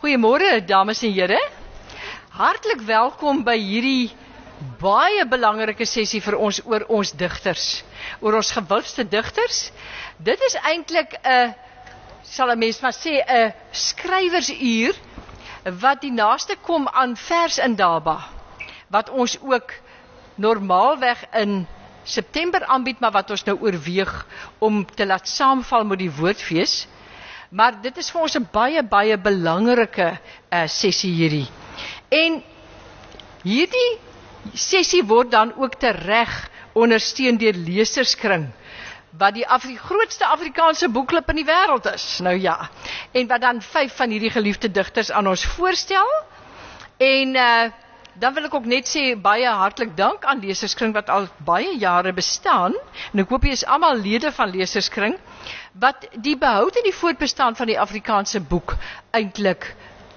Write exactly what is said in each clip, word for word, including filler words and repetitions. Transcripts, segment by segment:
Goeiemôre dames en here. Hartlik welkom by hierdie baie belangrike sessie vir ons oor ons digters, oor ons gewildste digters. Dit is eintlik 'n, sal 'n mens maar sê, 'n skrywersuur wat die naaste kom aan vers in Daba, wat ons ook normaalweg in September aanbied, maar wat ons nou oorweeg om te laat saamval met die woordfees. Maar dit is vir ons 'n baie, baie belangrike uh, sessie hierdie. En hierdie sessie word dan ook tereg ondersteun deur Leserskring, wat die Afri grootste Afrikaanse boekklub in die wêreld is. Nou ja, en wat dan vyf van hierdie geliefde digters aan ons voorstel. En uh, dan wil ek ook net sê, baie hartlik dank aan Leserskring, wat al baie jare bestaan, en ek hoop jy is almal lede van Leserskring, wat die behoud en die voortbestaan van die Afrikaanse boek eintlik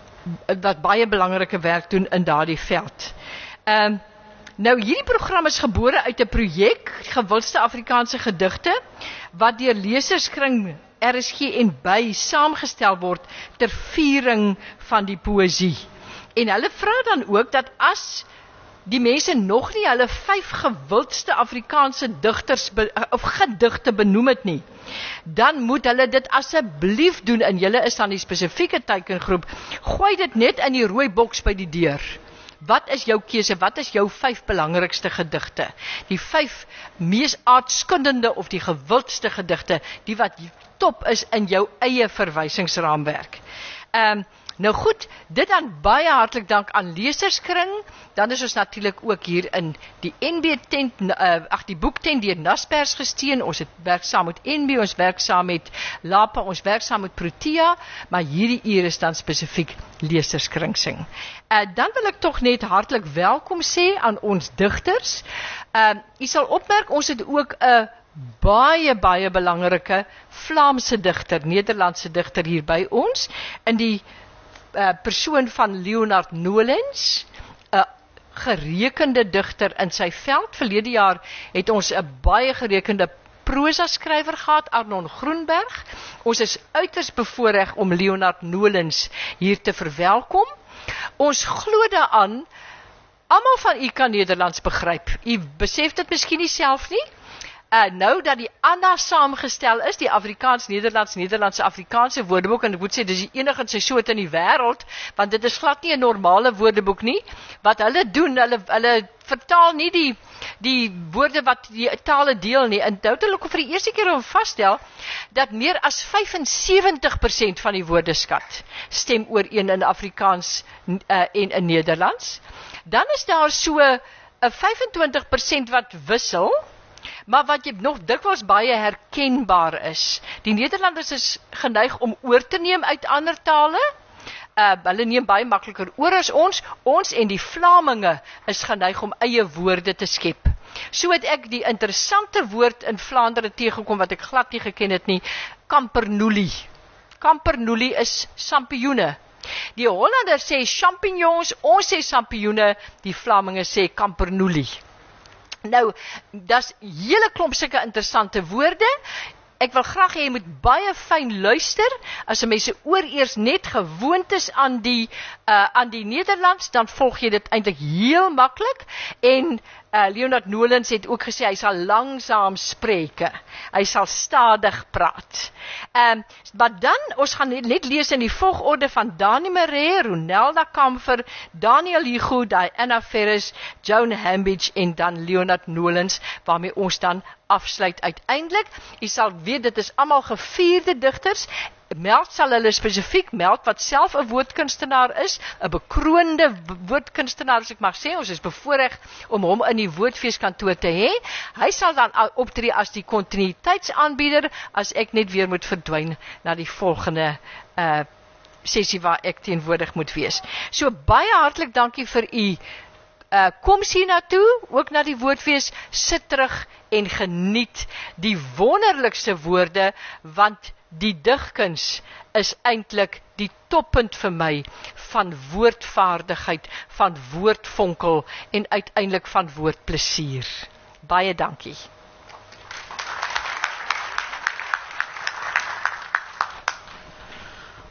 wat baie belangrike werk doen in daardie veld. Um, nou hierdie program is gebore uit 'n projek, Gewildste Afrikaanse Gedigte, wat deur Leserskring, R S G en by saamgestel word ter viering van die poësie. En hulle vra dan ook dat as die mense nog nie hulle vyf gewildste Afrikaanse digters be, of gedigte benoem het nie, dan moet hulle dit asseblief doen, en julle is dan die spesifieke teikengroep, gooi dit net in die rooi boks by die deur. Wat is jou keuse? Wat is jou vyf belangrikste gedigte? Die vyf mees aardskundende of die gewildste gedigte, die wat top is in jou eie verwysingsraamwerk. Ehm um, Nou goed, dit dan baie hartlik dank aan Leserskring. Dan is ons natuurlik ook hier in die N B tent, uh, ag die boektent deur Naspers gesteun. Ons het werk saam met N B, ons werk saam met Lapa, ons werk saam met Protea, maar hierdie uur is dan spesifiek Leserskring sing. Uh, dan wil ek tog net hartlik welkom sê aan ons digters. Uh, u sal opmerk, ons het ook 'n uh, baie, baie belangrike Vlaamse digter, Nederlandse digter hier by ons, in die Uh, persoon van Leonard Nolens, 'n gerekende digter in sy veld. Verlede jaar het ons 'n baie gerekende prosa skrywer gehad, Arnon Groenberg. Ons is uiters bevoorreg om Leonard Nolens hier te verwelkom. Ons glo daaraan, almal van u kan Nederlands begryp. U besef dit miskien nie self nie. Uh, nou dat die A N A saamgestel is, die Afrikaans, Nederlands, Nederlandse Afrikaanse woordeboek, en ek moet sê, dis die enige in sy soort in die wêreld, want dit is glad nie 'n normale woordeboek nie. Wat hulle doen, hulle, hulle vertaal nie die, die woorde wat die tale deel nie, en nou het hulle vir die eerste keer om vasstel, dat meer as vyfensewentig persent van die woordeskat stem ooreen in Afrikaans uh, en in Nederlands. Dan is daar so 'n vyfentwintig persent wat wissel, maar wat jy nog dikwels baie herkenbaar is. Die Nederlanders is geneig om oor te neem uit ander tale. Uh, hulle neem baie makliker oor as ons. Ons en die Vlaminge is geneig om eie woorde te skep. So het ek die interessante woord in Vlaandere tegekom wat ek glad nie geken het nie, kampernoelie. Kampernoelie is sampioene. Die Hollanders sê champignons, ons sê sampioene, die Vlaminge sê kampernoelie. Nou, dis hele klomp sulke interessante woorde. Ek wil graag hê jy moet baie fyn luister. As 'n mens se oor eers net gewoond is aan die uh, aan die Nederlands, dan volg jy dit eintlik heel maklik. En uh, Leonard Nolens het ook gesê hy sal langsaam spreke. Hy sal stadig praat. Ehm, um, maar dan ons gaan net lees in die volgorde van Dani Maree, Ronelda Kamfer, Daniel Hugo, Diana Ferris, Joan Hambidge en dan Leonard Nolens, waarmee ons dan afsluit uiteindelik. Jy sal weet, dit is almal gevierde digters. Meld sal hulle spesifiek meld wat self 'n woordkunstenaar is, 'n bekroonde woordkunstenaar, as ek mag sê. Ons is bevoorreg om hom in die woordfeeskantoor te hê. Hy sal dan optree as die kontinuïteitsaanbieder, as ek net weer moet verdwyn na die volgende uh, sessie waar ek teenwoordig moet wees. So baie hartlik dankie vir u Uh, koms hier naartoe, ook na die woordfees, sit terug en geniet die wonderlikste woorde, want die digkuns is eintlik die toppunt vir my van woordvaardigheid, van woordvonkel en uiteindelik van woordplesier. Baie dankie.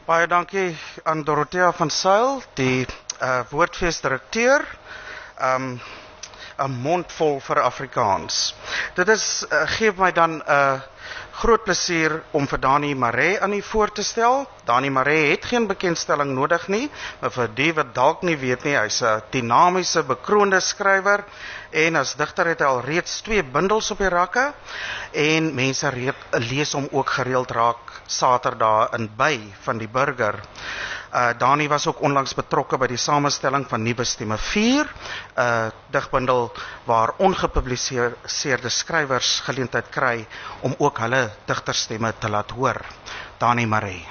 Baie dankie aan Dorothea van Sail, die uh, woordfeesdirekteur. Um, 'n mond vol vir Afrikaans. Dit is, uh, geef my dan 'n uh, groot plesier om vir Dani Maree aan u voor te stel. Dani Maree het geen bekendstelling nodig nie, maar vir die wat dalk nie weet nie, hy's 'n dinamiese, bekroonde skrywer en as digter het hy al reeds twee bundels op die rakke en mense reed, lees hom ook gereeld raak Saterdae in By van die Burger. Uh, Dani was ook onlangs betrokke by die samestelling van Nuwe Stemme vier, 'n uh, digbundel waar ongepubliseerde skrywers geleentheid kry om ook hulle digterstemme te laat hoor. Dani Maree.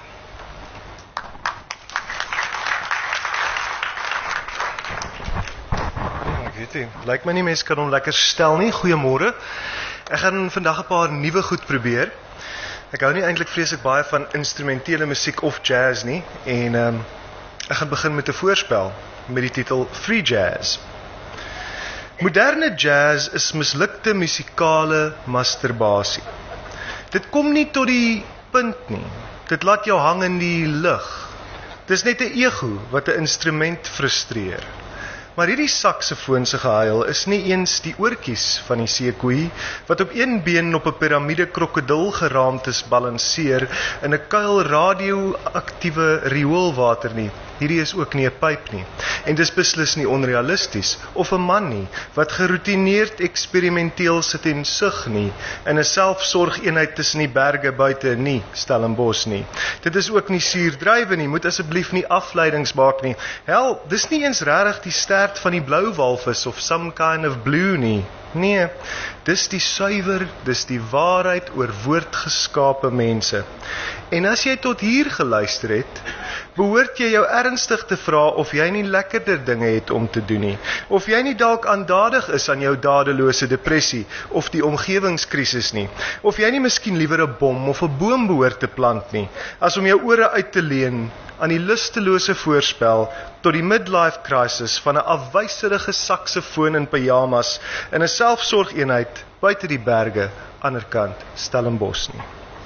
Ek weet nie, lyk my nie mense kan hom lekker stel nie. Goeiemôre. Ek gaan vandag 'n paar nuwe goed probeer. Ek hou nie eintlik vreeslik baie van instrumentele musiek of jazz nie en um, ek gaan begin met 'n voorspel met die titel Free Jazz. Moderne jazz is mislukte musikale masturbasie. Dit kom nie tot die punt nie. Dit laat jou hang in die lug. Dis net 'n ego wat 'n instrument frustreer. Maar hierdie saksofoonse gehuil is nie eens die oortjies van die seekoei wat op een been op 'n piramide krokodil geraamtes balanseer in 'n kuil radioaktiewe rioolwater nie. Hierdie is ook nie 'n pyp nie. En dis beslis nie onrealisties of 'n man nie wat geroutineerd eksperimenteel sit en sug nie in 'n selfsorgeenheid tussen die berge buite nie Stellenbosch nie. Dit is ook nie suurdrywe nie, moet asseblief nie afleidings maak nie. Hel, dis nie eens regtig die stert van die blou walvis of some kind of blue nie. Nee, dis die suiwer, dis die waarheid oor woordgeskape mense. En as jy tot hier geluister het, behoort jy jou ernstig te vra of jy nie lekkerder dinge het om te doen nie, of jy nie dalk aandadig is aan jou dadelose depressie of die omgewingskrisis nie, of jy nie miskien liewer 'n bom of 'n boom behoort te plant nie, as om jou ore uit te leen aan die lustelose voorspel tot die midlife crisis van 'n afwyserige saksofoon in pyjamas in 'n selfsorgeenheid buite die berge, anderkant Stellenbosch nie.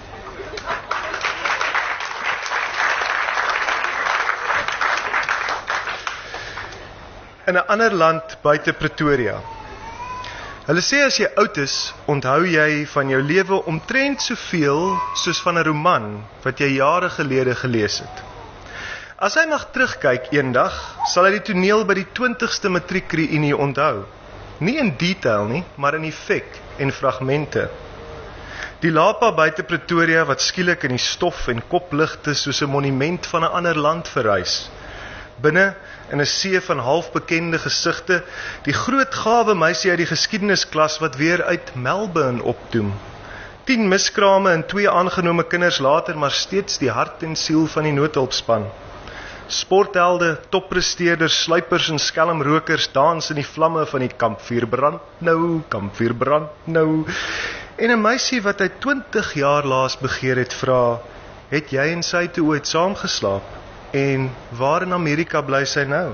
In 'n ander land buite Pretoria. Hulle sê as jy oud is, onthou jy van jou lewe omtrent soveel soos van 'n roman wat jy jare gelede gelees het. As hy mag terugkyk eendag, sal hy die toneel by die twintigste matriekreünie onthou. Nie in detail nie, maar in effek en fragmente. Die lapa buite Pretoria wat skielik in die stof en kopligte soos 'n monument van 'n ander land verrys. Binne in 'n see van halfbekende gesigte, die groot gawe meisie uit die geskiedenisklas wat weer uit Melbourne opdoem. Tien miskrame en twee aangenome kinders later, maar steeds die hart en siel van die noodhulpspan. Sporthelde, toppresteerders, sluipers en skelmrokers dans in die vlamme van die kampvuur brand nou, kampvuur brand nou. En 'n meisie wat hy twintig jaar laas begeer het vra, het jy en sy toe ooit saamgeslaap? En waar in Amerika bly sy nou?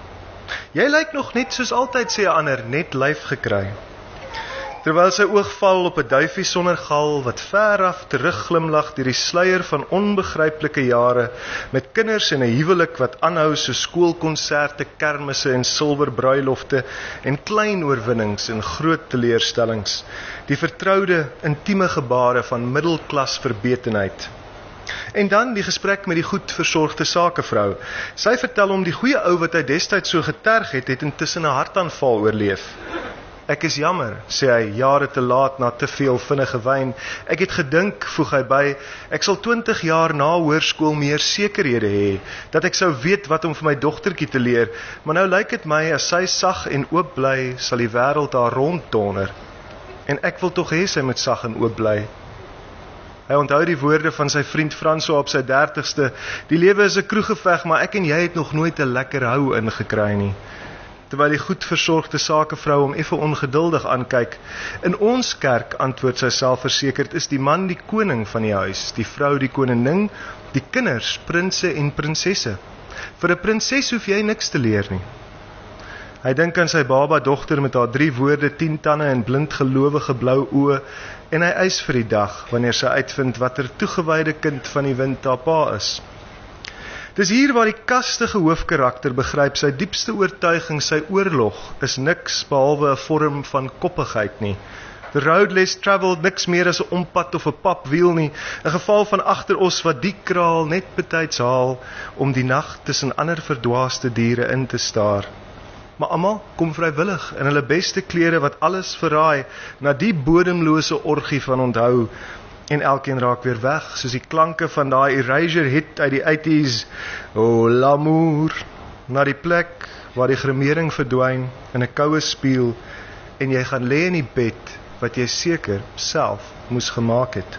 Jy lyk nog net soos altyd, sê 'n ander, net lyf gekry. Terwyl sy oog val op 'n duifie sonder gal wat ver af terugglimlag deur die sluier van onbegryplike jare met kinders en 'n huwelik wat aanhou so skoolkonserte, kermisse en silverbruilofte en klein oorwinnings en groot teleurstellings. Die vertroude, intieme gebare van middelklas verbetenheid. En dan die gesprek met die goed versorgde sakevrou. Sy vertel hom die goeie ou wat hy destyds so geterg het, het intussen 'n hartaanval oorleef. Ek is jammer, sê hy, jare te laat na te veel vinnige wyn. Ek het gedink, voeg hy by, ek sal twintig jaar na hoërskool meer sekerhede hê, dat ek sou weet wat om vir my dogtertjie te leer, maar nou lyk dit my, as sy sag en oop bly, sal die wêreld haar ronddonder. En ek wil tog hê sy moet sag en oop bly. Hy onthou die woorde van sy vriend François op sy dertigste, die lewe is 'n kroeggeveg, maar ek en jy het nog nooit 'n lekker hou ingekry nie. Terwyl die goed versorgde sakevrou hom effe ongeduldig aankyk. In ons kerk, antwoord sy selfversekerd, is die man die koning van die huis, die vrou die koningin, die kinders, prinse en prinsesse. Vir 'n prinses hoef jy niks te leer nie. Hy dink aan sy baba dogter met haar drie woorde, tien tande en blindgelowige blou oë, en hy eis vir die dag, wanneer sy uitvind wat 'n toegewyde kind van die wind haar pa is. Dis hier waar die kastige hoofkarakter begryp sy diepste oortuiging, sy oorlog, is niks behalwe 'n vorm van koppigheid nie. The road less travelled, niks meer as 'n ompad of 'n papwiel nie, 'n geval van agteros wat die kraal net betyds haal om die nag tussen ander verdwaaste diere in te staar. Maar almal kom vrywillig in hulle beste klere wat alles verraai na die bodemlose orgie van onthou, en elkeen raak weer weg, soos die klanke van daai Erasure hit uit die eighties, oh l'amour, na die plek waar die gremering verdwyn in 'n koue spieël, en jy gaan lê in die bed wat jy seker self moes gemaak het.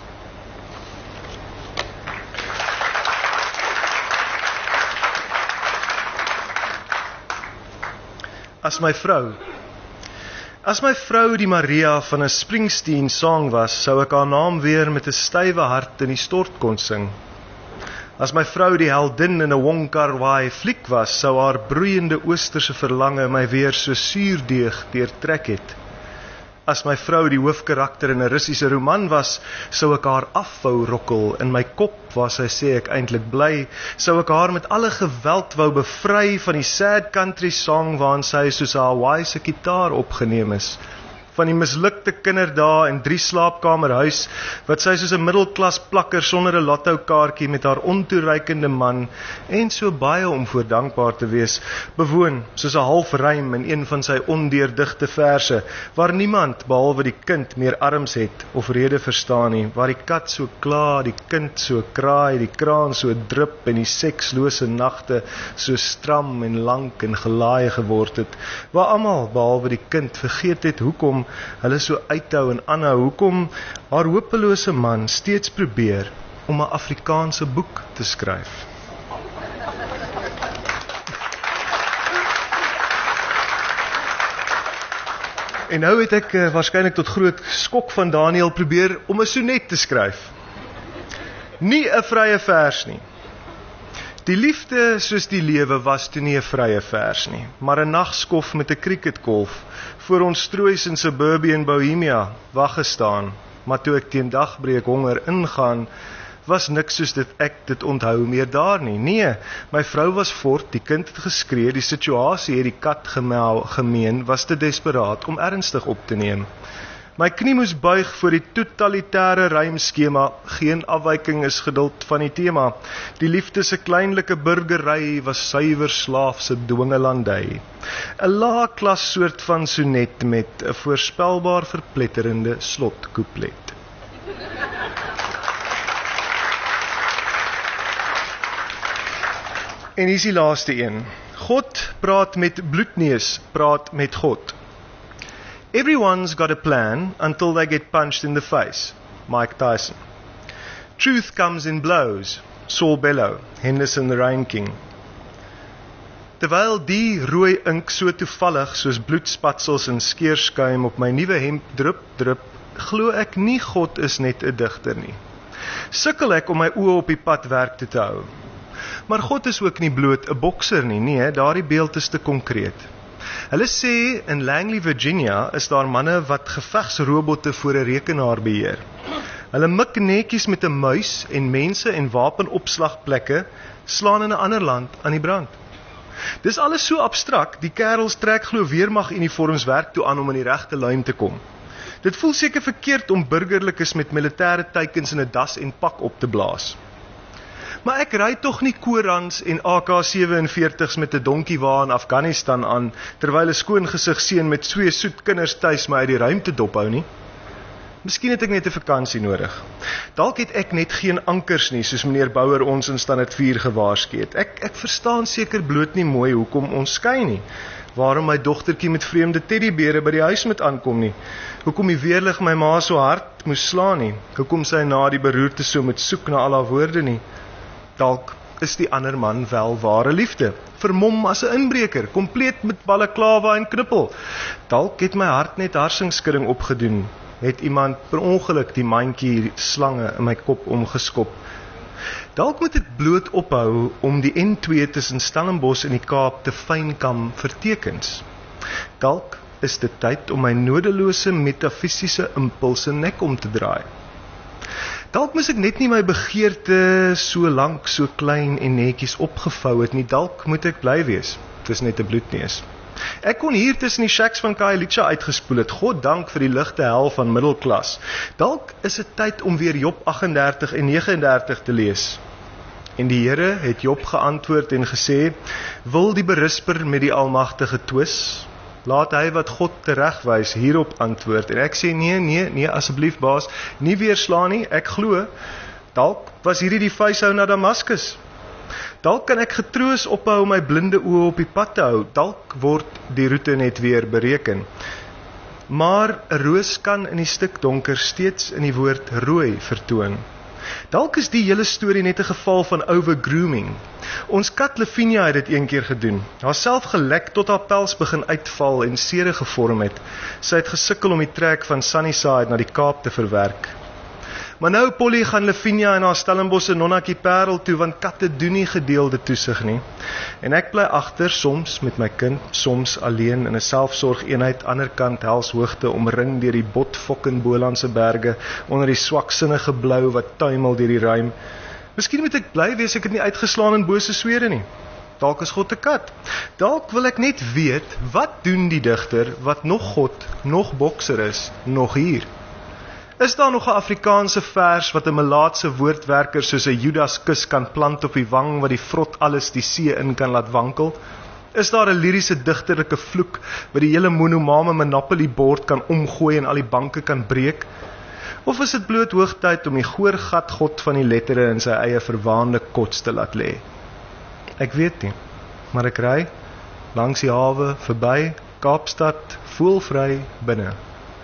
As my vrou, as my vrou die Maria van 'n Springsteen song was, sou ek haar naam weer met 'n stywe hart in die stort kon sing. As my vrou die heldin in 'n Wong Kar-wai fliek was, sou haar broeiende oosterse verlange my weer so suurdeeg deurtrek het. As my vrou die hoofkarakter in 'n Russiese roman was, sou ek haar afvou rokkel in my kop waar sy sê ek eintlik bly, sou ek haar met alle geweld wou bevry van die sad country song waarin sy soos 'n Hawaii-se gitaar opgeneem is, van die mislukte kinderdae en drie slaapkamer huis wat sy soos 'n middelklas plakker sonder 'n lotto kaartjie met haar ontoereikende man en so baie om voor dankbaar te wees bewoon, soos 'n halfrym in een van sy ondeurdigte verse, waar niemand behalwe die kind meer arms het of rede verstaan nie, waar die kat so kla, die kind so kraai, die kraan so drup en die sekslose nagte so stram en lank en gelaai geword het, waar almal behalwe die kind vergeet het hoekom hulle so uithou en aanhou, hoekom haar hopelose man steeds probeer om 'n Afrikaanse boek te skryf. En nou het ek uh, waarskynlik tot groot skok van Daniel probeer om 'n sonnet te skryf. Nie 'n vrye vers nie. Die liefde soos die lewe was toe nie 'n vrye vers nie, maar 'n nagskof met 'n cricketkolf voor ons stroois in Suburbian Bohemia wag gestaan, maar toe ek teen dagbreek honger ingaan, was niks soos dit ek dit onthou meer daar nie. Nee, my vrou was fort, die kind het geskree, die situasie het die kat gemel, gemeen, was te desperaat om ernstig op te neem. My knie moes buig voor die totalitêre rymskema, geen afwyking is geduld van die tema. Die liefde se kleinlike burgery was suiwer slaafse dwingelandy. 'n Lae klas soort van sonnet met 'n voorspelbaar verpletterende slotkouplet. En hier is die laaste een. God praat met bloedneus, praat met God. Everyone's got a plan until they get punched in the face. Mike Tyson. Truth comes in blows. Saul Bellow, Henderson the Rain King. Terwyl die rooi ink so toevallig soos bloedspatsels en skeerskuim op my nuwe hemp drup drup, glo ek nie God is net 'n digter nie. Sukkel ek om my oë op die pad werk te hou. Maar God is ook nie bloot 'n bokser nie, nee, daardie beeld is te konkreet. Hulle sê in Langley, Virginia, is daar manne wat gevegsrobotte voor 'n rekenaar beheer. Hulle mik netjies met 'n muis en mense en wapenopslagplekke slaan in 'n ander land aan die brand. Dis alles so abstrakt, die kerels trek glo weermag-uniforms werk toe aan om in die regte lyn te kom. Dit voel seker verkeerd om burgerlikes met militêre teikens in 'n das en pak op te blaas. Maar ek ry tog nie Korans en A K sewenveertigs met 'n donkiewa in Afghanistan aan, terwyl 'n skoongesig seun met twee soet kinders tuis my uit die ruimte dophou nie. Miskien het ek net 'n vakansie nodig. Dalk het ek net geen ankers nie, soos meneer Bouwer ons in standaard vier gewaarsku het. Ek ek verstaan seker bloot nie mooi hoekom ons skei nie. Waarom my dogtertjie met vreemde teddybere by die huis moet aankom nie. Hoekom die weerlig my ma so hard moes slaan nie. Hoekom sy na die beroerte so moet soek na al haar woorde nie. Dalk is die ander man wel ware liefde, vermom as 'n inbreker, kompleet met balaklava en knippel. Dalk het my hart net harsingskudding opgedoen, het iemand per ongeluk die mandjie slange in my kop omgeskop. Dalk moet ek bloot ophou om die N twee tussen Stellenbosch en die Kaap te fynkam vir tekens. Dalk is dit tyd om my nodelose metafisiese impulse nek om te draai. Dalk moes ek net nie my begeerte so lank, so klein en netjies opgevou het nie. Dalk moet ek bly wees. Dit is net 'n bloedneus. Ek kon hier tussen die shacks van Khayelitsha uitgespoel het. God dank vir die ligte hel van middelklas. Dalk is dit tyd om weer Job agt en dertig en nege en dertig te lees. En die Here het Job geantwoord en gesê, wil die berisper met die Almagtige twis? Laat hy wat God teregwys hierop antwoord. En ek sê, nee, nee, nee, asseblief baas, nie weer slaan nie, ek glo, dalk was hierdie die vuishou na Damaskus. Dalk kan ek getroos ophou om my blinde oë op die pad te hou. Dalk word die roete net weer bereken. Maar 'n roos kan in die stikdonker steeds in die woord rooi vertoon. Dalk is die hele storie net 'n geval van overgrooming. Ons kat Lavinia het dit een keer gedoen. Haar self gelek tot haar pels begin uitval en sere gevorm het. Sy het gesukkel om die trek van Sunnyside na die Kaap te verwerk. Maar nou Polly gaan Lavinia en haar Stellenbosse nonnetjie Parel toe, want katte doen nie gedeelde toesig nie. En ek bly agter, soms met my kind, soms alleen in 'n selfsorgeenheid, anderkant Helshoogte, omring deur die botfokken Bolandse berge, onder die swaksinnige blou wat tuimel deur die ruim. Miskien moet ek bly wees, ek het nie uitgeslaan in bose swere nie. Dalk is God 'n kat. Dalk wil ek net weet, wat doen die digter, wat nog God, nog bokser is, nog hier? Is daar nog 'n Afrikaanse vers wat 'n melaatse woordwerker soos 'n Judas kus kan plant op die wang wat die vrot alles die see in kan laat wankel? Is daar 'n liriese digterlike vloek wat die hele monomame Monopoly bord kan omgooi en al die banke kan breek? Of is dit bloot hoogtyd om die goor gat God van die lettere in sy eie verwaande kots te laat lê? Ek weet nie, maar ek ry langs die hawe verby Kaapstad voelvry binne.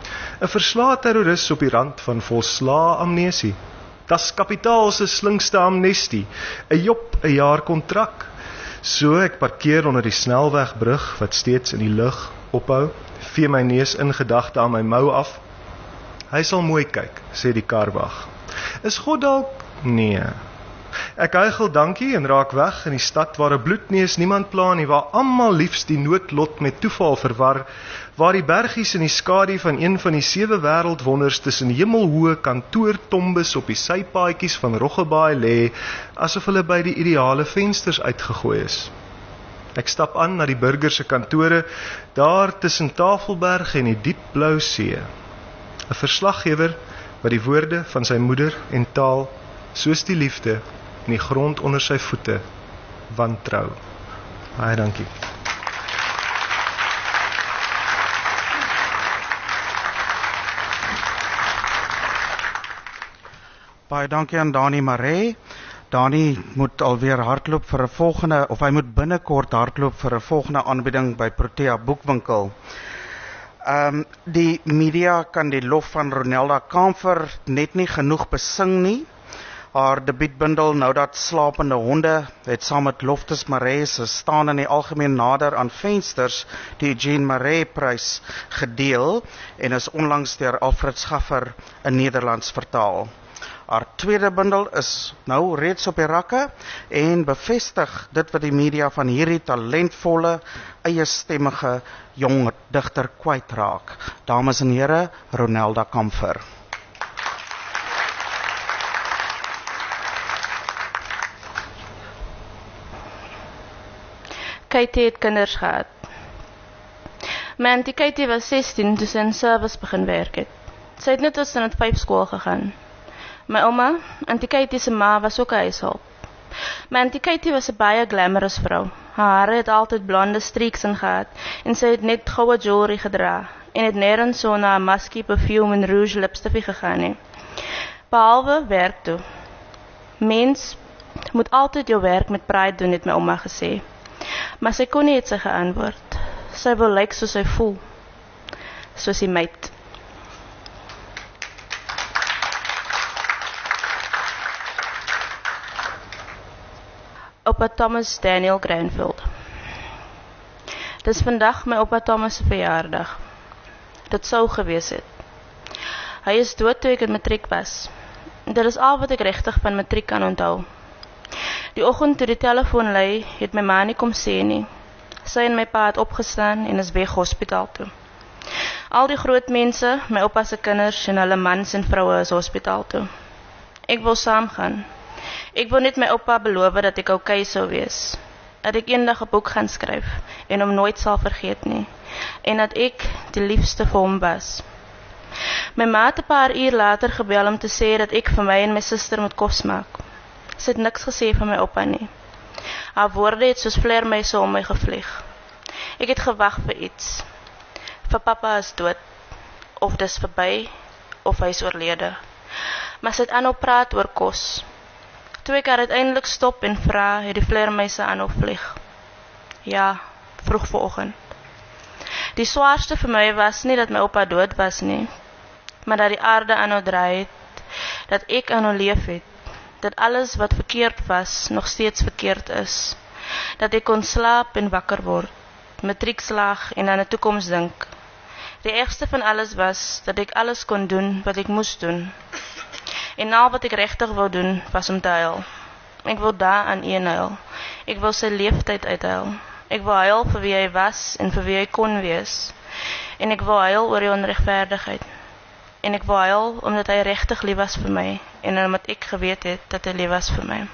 'n Verslae terroris op die rand van volslaa amnesie. Das kapitaal se slinkste amnestie. 'n Job 'n jaar kontrak. So ek parkeer onder die snelwegbrug wat steeds in die lug ophou, vee my neus in gedagte aan my mou af. Hy sal mooi kyk, sê die karwag. Is God dalk? Nee. Ek huigel dankie en raak weg in die stad waar 'n bloedneus niemand pla nie, waar almal liefs die noodlot met toeval verwar, waar die bergies in die skadu van een van die sewe wêreldwonders tussen hemelhoë kantoortombes op die sypaadjies van Roggebaai lê, asof hulle by die ideale vensters uitgegooi is. Ek stap aan na die burger se kantore, daar tussen Tafelberg en die diep blou see. 'n Verslaggewer wat die woorde van sy moeder en taal, soos die liefde, in die grond onder sy voete, wantrou. Baie dankie. Baie dankie aan Dani Maree. Dani moet alweer hardloop vir 'n volgende, of hy moet binnekort hardloop vir 'n volgende aanbieding by Protea Boekwinkel. Um, die media kan die lof van Ronelda Kamfer net nie genoeg besing nie. Haar debuutbundel Nou dat slapende honde het saam met Loftus Maree se staan in die algemeen nader aan vensters die Eugene Maree Prys gedeel en is onlangs deur Alfred Schaffer in Nederlands vertaal. Haar tweede bundel is nou reeds op die rakke en bevestig dit wat die media van hierdie talentvolle, eie stemmige jong digter kwytraak. Dames en here, Ronelda Kamfer. Katie het kinders gehad. My auntie Katie was sestien toe sy in service begin werk het. Sy het net tot standaard vyf skool gegaan. My ouma, auntie Katie se ma, was ook 'n huishulp. My auntie Katie was 'n baie glamorous vrou. Haar hare het altyd blonde streaks in gehad en sy het net goue jewelry gedra en het nêrens so na 'n maskie, perfume en rouge lipstifie gegaan nie. Behalwe werk toe. Mens moet altyd jou werk met pride doen, het my ouma gesê. Maar sy kon nie, het sy geantwoord. Sy wil lyk soos sy voel. Soos die meid. Opa Thomas Daniel Granville. Dis vandag my opa Thomas se verjaardag. Dit sou gewees het. Hy is dood toe ek in matriek was. Dit is al wat ek regtig van matriek kan onthou. Die oggend toe die telefoon lui, het my ma nie kom sê nie. Sy en my pa het opgestaan en is weg hospitaal toe. Al die groot mense, my opa se kinders en hulle mans en vroue is hospitaal toe. Ek wil saamgaan. Ek wil net my oupa beloof dat ek oukei sou wees. Dat ek eendag 'n boek gaan skryf en hom nooit sal vergeet nie. En dat ek die liefste vir hom was. My ma het 'n paar uur later gebel om te sê dat ek vir my en my suster moet kos maak. Sy het niks gesê van my oupa nie. Haar woorde het soos vleermuise om my gevlieg. Ek het gewag vir iets. Vir papa is dood, of dis verby, of hy is oorlede. Maar sy het aanhou praat oor kos. Toe ek haar uiteindelik stop en vra, het die vleermuise aanhou vlieg. Ja, vroeg vanoggend. Die swaarste vir my was nie dat my oupa dood was nie, maar dat die aarde aanhou draai het, dat ek aanhou leef het, dat alles wat verkeerd was, nog steeds verkeerd is, dat ek kon slaap en wakker word, matriekslaag en aan 'n toekoms dink. Die ergste van alles was, dat ek alles kon doen wat ek moes doen. En al wat ek regtig wou doen, was om te huil. Ek wil daar aan een huil. Ek wil sy leeftyd uithuil. Ek wil huil vir wie hy was en vir wie hy kon wees. En ek wil huil oor die onregverdigheid. En ek wil huil omdat hy regtig lief was vir my en omdat ek geweet het dat hy lief was vir my.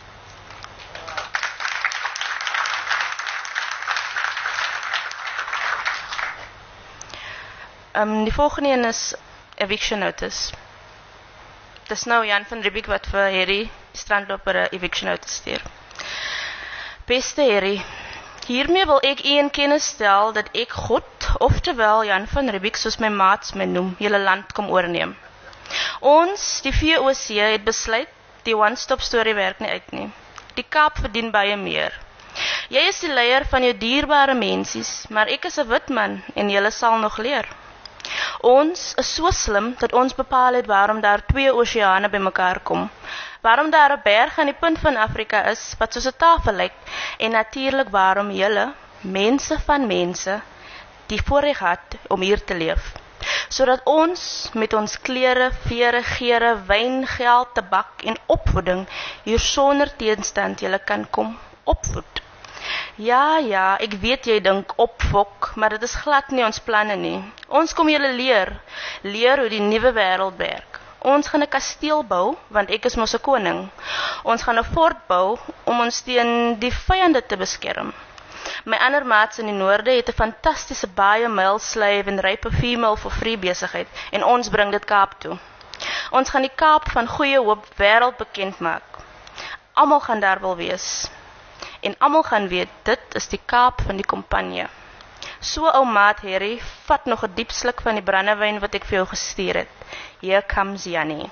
Um, die volgende een is eviction notice. Het is nou Jan van Riebeeck wat vir Harry Strandloper 'n eviction notice stuur. Beste Harry, hiermee wil ek u in kennis stel dat ek God, oftewel Jan van Riebeeck soos my maats my noem, julle land kom oorneem. Ons, die V O C, het besluit die one-stop story werk nie uit nie. Die Kaap verdien baie meer. Jy is die leier van jou dierbare mensies, maar ek is 'n wit man en julle sal nog leer. Ons is so slim dat ons bepaal het waarom daar twee oseane bymekaar kom. Waarom daar 'n berg aan die punt van Afrika is wat soos 'n tafel lyk en natuurlik waarom julle, mense van mense, die voorreg het om hier te leef. Sodat ons met ons klere, vere, gere, wyn, geld, tabak en opvoeding hier sonder teenstand julle kan kom opvoed. Ja, ja, ek weet jy dink opfok, maar dit is glad nie ons planne nie. Ons kom julle leer, leer hoe die nuwe wêreld werk. Ons gaan 'n kasteel bou, want ek is mos 'n koning. Ons gaan 'n fort bou om ons teen die vyande te beskerm. My ander maats in die noorde het 'n fantastiese baie myl slyf en rype female vir free besigheid en ons bring dit Kaap toe. Ons gaan die Kaap van Goeie Hoop wêreld bekend maak. Almal gaan daar wil wees. En almal gaan weet, dit is die Kaap van die Kompanje. So ou maat Harry, vat nog 'n diep sluk van die brandewyn wat ek vir jou gestuur het. Here comes Jannie.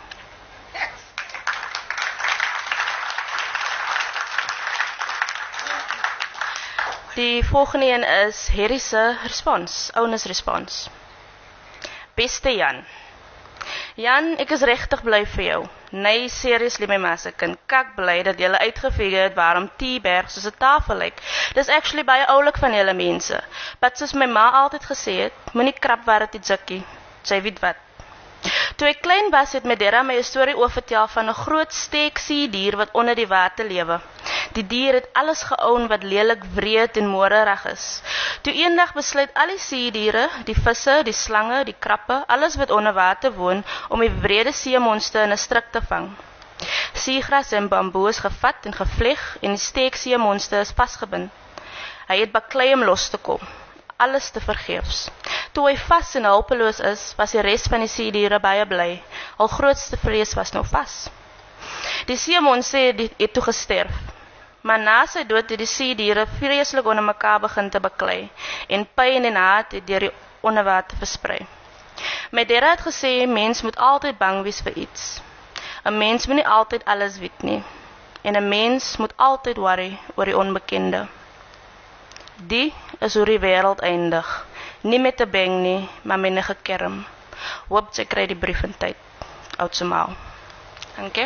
Die volgende een is Harry se respons, ounes respons. Beste Jan. Jan, ek is regtig bly vir jou. Nee, seriously my masekin, kak bly dat julle uitgefigure het waarom T-berg soos 'n tafel lyk. Dis actually baie oulik van julle mense. Wat soos my ma altyd gesê het, moenie krap waar dit jikkie. Sy weet wat. Toe ek klein was, het my dera my 'n storie oorvertel van 'n groot steeksee-dier wat onder die water lewe. Die dier het alles geown wat lelik, wreed en morerig is. Toe eendag besluit al die see-diere, die visse, die slange, die krappe, alles wat onder water woon, om die wrede seemonster in 'n stryk te vang. Seegras en bamboe is gevat en gevleg en die steekseemonster is vasgebind. Hy het baklei om los te kom. Alles te vergeefs. Toe hy vas en hulpeloos is, was die res van die see-diere baie bly. Hul grootste vrees was nou vas. Die seemonster het toe gesterf. Maar na sy dood het die see-diere vreeslik onder mekaar begin te baklei en pyn en haat het deur die onderwater versprei. My dera het gesê, mens moet altyd bang wees vir iets. 'n Mens moet nie altyd alles weet nie. En 'n mens moet altyd worry oor die onbekende. Die is hoe die wêreld eindig. Nie met 'n bang nie, maar met 'n gekerm. Hoop sy kry die brief in tyd. Oudse maal. Dankie.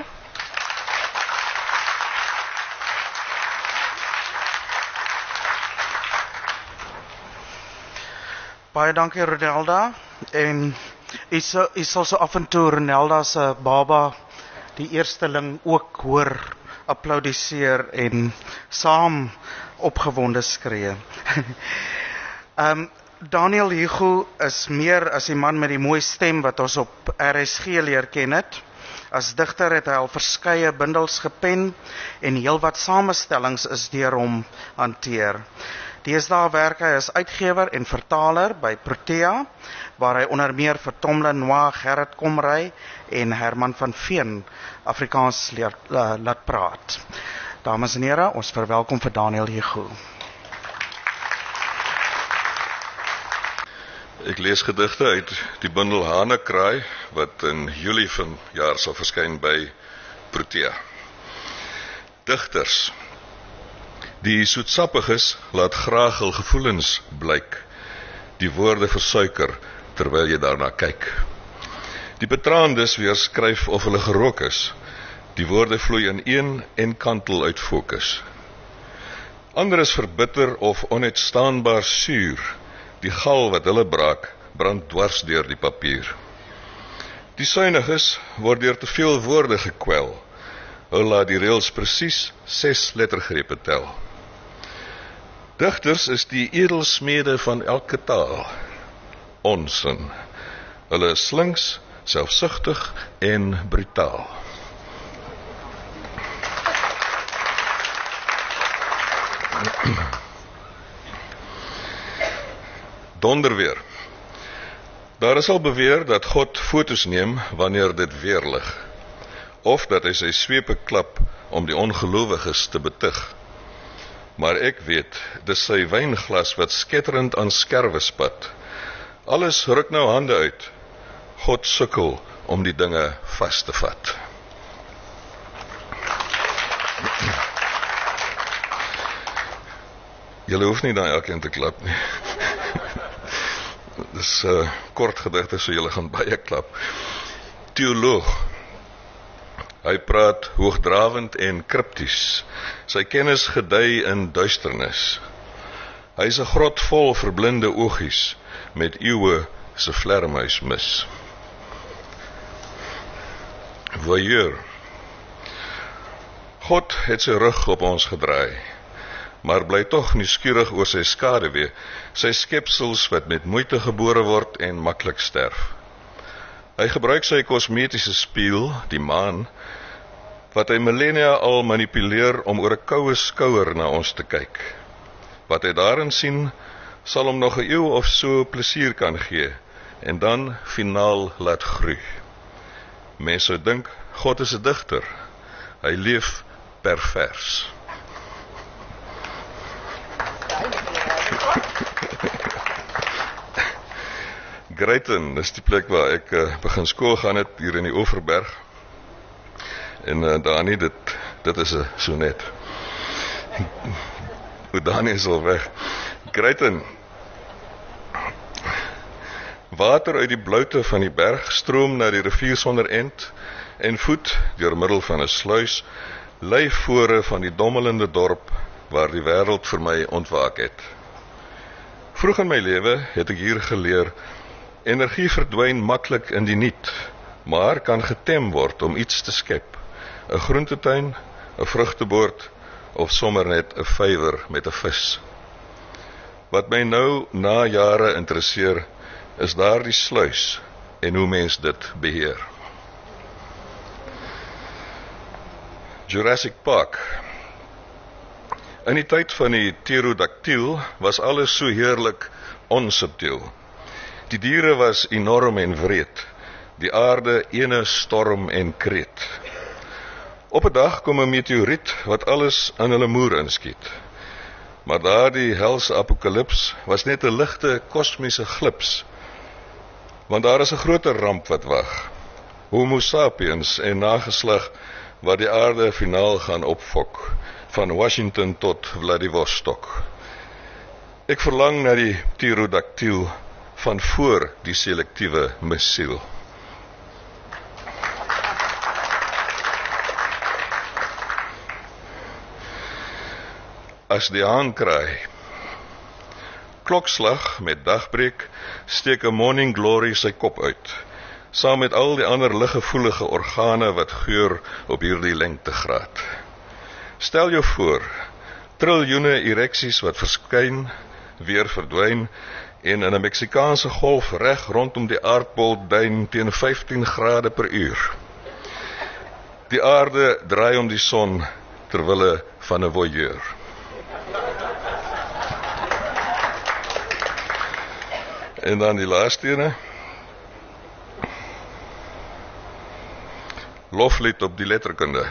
Baie dankie Ronelda. En u sal, u sal so af en toe Ronelda se baba, die eersteling, ook hoor applaudisseer en saam opgewonde skree. um, Daniel Hugo is meer as die man met die mooi stem wat ons op R S G leer ken het. As digter het hy al verskeie bundels gepen en heelwat samestellings is deur hom hanteer. Deesdae werk hy as uitgewer en vertaler by Protea, waar hy onder meer vir Tom Lenoir, Gerrit Komrij en Herman van Veen Afrikaans leer, uh, laat praat. Dames en here, ons verwelkom vir Daniel Hugo. Ek lees gedigte uit die bundel Hanekraai, wat in Julie van jaar sal verskyn by Protea. Digters. Die soetsappiges laat graag hul gevoelens blyk, die woorde versuiker terwyl jy daarna kyk. Die betraandes weer skryf of hulle gerook is, die woorde vloei in een en kantel uit fokus. Ander is verbitter of onuitstaanbaar suur, die gal wat hulle braak, brand dwars deur die papier. Die suiniges word deur te veel woorde gekwel, hulle laat die reëls presies ses lettergrepe tel. Digters is die edelsmede van elke taal, onsin. Hulle is slinks, selfsugtig en brutaal. Donderweer. Daar is al beweer dat God foto's neem wanneer dit weer lig, of dat hy sy swepe klap om die ongelowiges te betug. Maar ek weet, dis sy wynglas wat sketterend aan skerwe spat. Alles ruk nou hande uit. God sukkel om die dinge vas te vat. Julle hoef nie dan elkeen te klap nie. Dis uh, kort gedigte, so julle gaan baie klap. Teoloog. Hy praat hoogdrawend en krypties. Sy kennis gedei in duisternis. Hy is 'n grot vol verblinde oogies met eeue se vlermuis mis. Voyeur. God het sy rug op ons gedraai, maar bly tog nuuskierig oor sy skaduwee, sy skepsels wat met moeite gebore word en maklik sterf. Hy gebruik sy kosmetiese spieël, die maan, wat hy millennia al manipuleer om oor 'n koue skouer na ons te kyk. Wat hy daarin sien, sal hom nog 'n eeu of so plesier kan gee, en dan finaal laat groei. Mense sou dink, God is 'n digter. Hy leef per vers. Greyton, dis die plek waar ek uh, begin skool gaan het, hier in die Oeverberg. En uh, Dani, dit, dit is 'n sonnet. O, Dani is al weg. Greyton. Water uit die bloute van die berg stroom na die rivier sonder end en voed deur middel van 'n sluis lei vore van die dommelende dorp waar die wêreld vir my ontwaak het. Vroeg in my lewe het ek hier geleer, energie verdwyn maklik in die niet, maar kan getem word om iets te skep. 'n Groentetuin, 'n vrugteboord of sommer net 'n vywer met 'n vis. Wat my nou na jare interesseer, is daardie sluis en hoe mens dit beheer. Jurassic Park. In die tyd van die pterodactyl was alles so heerlik onsubtiel. Die diere was enorm en wreed, die aarde ene storm en kreet. Op 'n dag kom 'n meteoriet wat alles in hulle moer inskiet. Maar daardie helse apokalips was net 'n ligte kosmiese glips, want daar is 'n groter ramp wat wag. Homo sapiens en nageslag wat die aarde finaal gaan opfok, van Washington tot Vladivostok. Ek verlang na die pterodactyl van voor die selektiewe missiel. As die haan kraai. Klokslag met dagbreek steek 'n morning glory sy kop uit, saam met al die ander liggevoelige organe wat geur op hierdie lengtegraad. Stel jou voor, triljoene ereksies wat verskyn, weer verdwyn, en in 'n Meksikaanse golf reg rondom die aardbol duin teen vyftien grade per uur. Die aarde draai om die son terwille van 'n voyeur. En dan die laaste ene. Loflied op die letterkunde.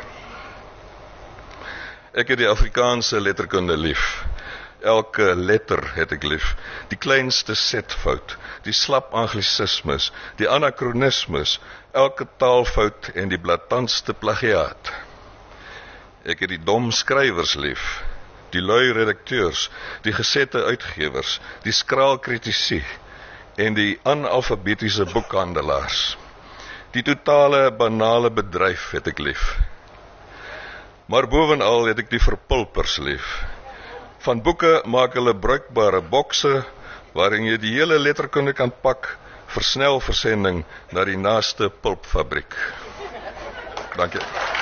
Ek het die Afrikaanse letterkunde lief. Elke letter het ek lief. Die kleinste setfout, die slap anglisismes, die anakronismes, elke taalfout en die blaatantste plagiaat. Ek het die dom skrywers lief, die lui redakteurs, die gesette uitgewers, die skraal kritici en die analfabetiese boekhandelaars. Die totale banale bedryf het ek lief. Maar bovenal het ek die verpulpers lief. Van boeke maak hulle bruikbare bokse, waarin jy die hele letterkunde kan pak, vir snel versending na die naaste pulpfabriek. Dankie.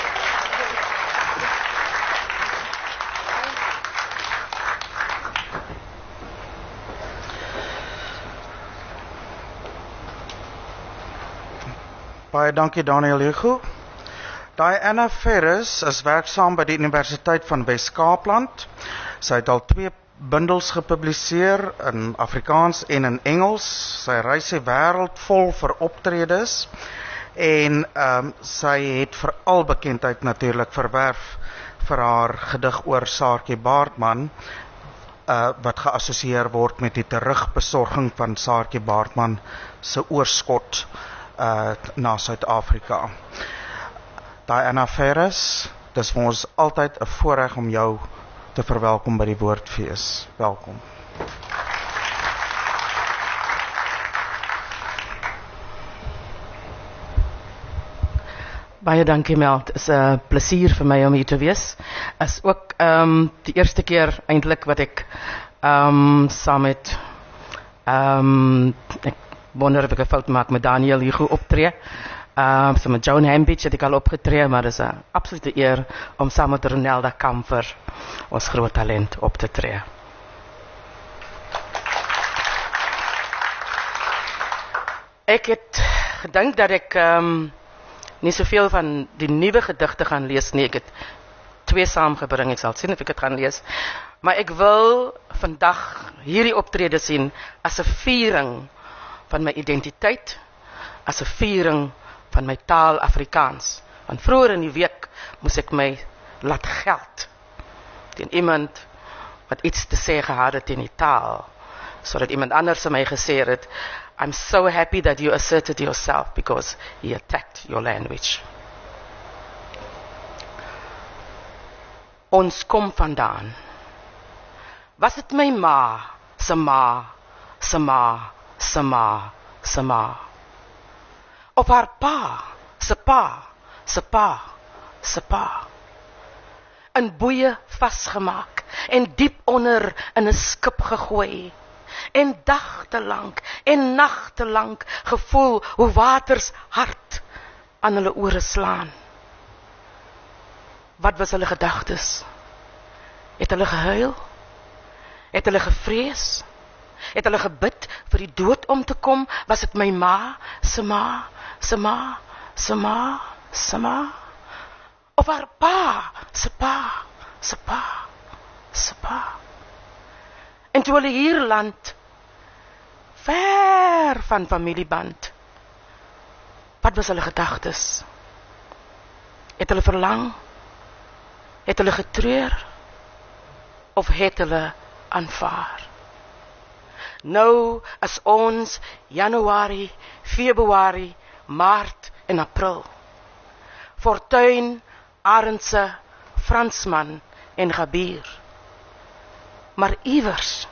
Baie dankie Daniel Hugo. Diana Ferris is werksaam by die Universiteit van Wes-Kaapland. Sy het al twee bundels gepubliseer in Afrikaans en in Engels. Sy reis die wêreld vol vir optredes en um, sy het veral bekendheid natuurlik verwerf vir haar gedig oor Saartjie Baartman, uh, wat geassosieer word met die terugbesorging van Saartjie Baartman se oorskot uh, na Suid-Afrika. Diana Ferris, dis vir ons altyd 'n voorreg om jou te verwelkom by die Woordfees. Welkom. Baie dankie Mel, het is 'n plesier vir my om hier te wees. Is ook um, die eerste keer eintlik wat ek um, saam met um, ek wonder of ek 'n fout maak met Daniel Hugo optree. Um, so met Joan Hambidge het ek al opgetree, maar dit is 'n absolute eer om saam met Ronelda Kamfer, ons groot talent, op te tree. Ek het gedink dat ek um, nie soveel van die nuwe gedigte gaan lees nie. Ek het twee saamgebring, ek sal sien of ek dit gaan lees. Maar ek wil vandag hierdie optrede sien as 'n viering van my identiteit, as 'n viering van my taal Afrikaans. Want vroeër in die week moes ek my laat geld teen iemand wat iets te sê gehad het in die taal, sodat iemand anders aan my gesê het, I'm so happy that you asserted yourself because he attacked your language. Ons kom vandaan. Was het my ma, se ma, se ma, se ma, se ma. Of haar pa, se pa, se pa, se pa. In boeie vasgemaak en diep onder in 'n skip gegooi. En dagte lank en nagte lank gevoel hoe waters hard aan hulle ore slaan. Wat was hulle gedagtes? Het hulle gehuil? Het hulle gevrees? Het hulle gebid vir die dood om te kom? Was dit my ma, se ma, se ma, se ma, se ma? Of haar pa, se pa, se pa, se pa? En toe hulle hier land, ver van familieband, wat was hulle gedagtes? Het hulle verlang? Het hulle getreur? Of het hulle aanvaar? Nou is ons Januarie, Februarie, Maart en April. Fortuin, Arendse, Fransman en Gabier. Maar iewers,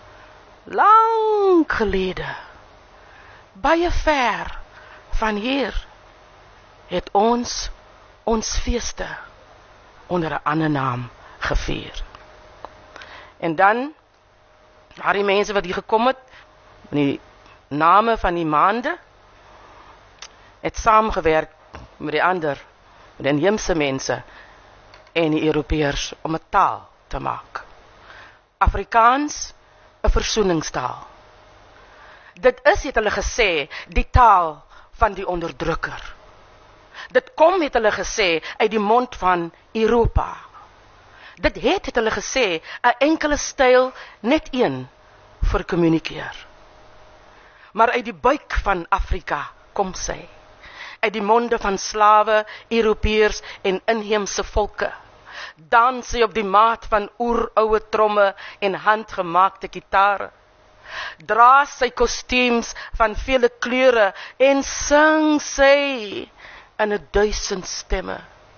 lang gelede, baie ver van hier, het ons ons feeste onder 'n ander naam gevier. En dan, daar die mense wat hier gekom het, met die name van die maande, het saamgewerk met die ander, met die inheemse mense en die Europeërs om 'n taal te maak. Afrikaans, 'n versoeningstaal. Dit is, het hulle gesê, die taal van die onderdrukker. dit kom, het hulle gesê, uit die mond van Europa. Dit het, het hulle gesê, 'n enkele styl, net een, vir kommunikeer. Maar uit die buik van Afrika kom sy, uit die monde van slawe, Europeërs en inheemse volke, dans sy op die maat van oeroue tromme en handgemaakte gitare, dra sy kostuums van vele kleure en sing sy in 'n duisend stemme.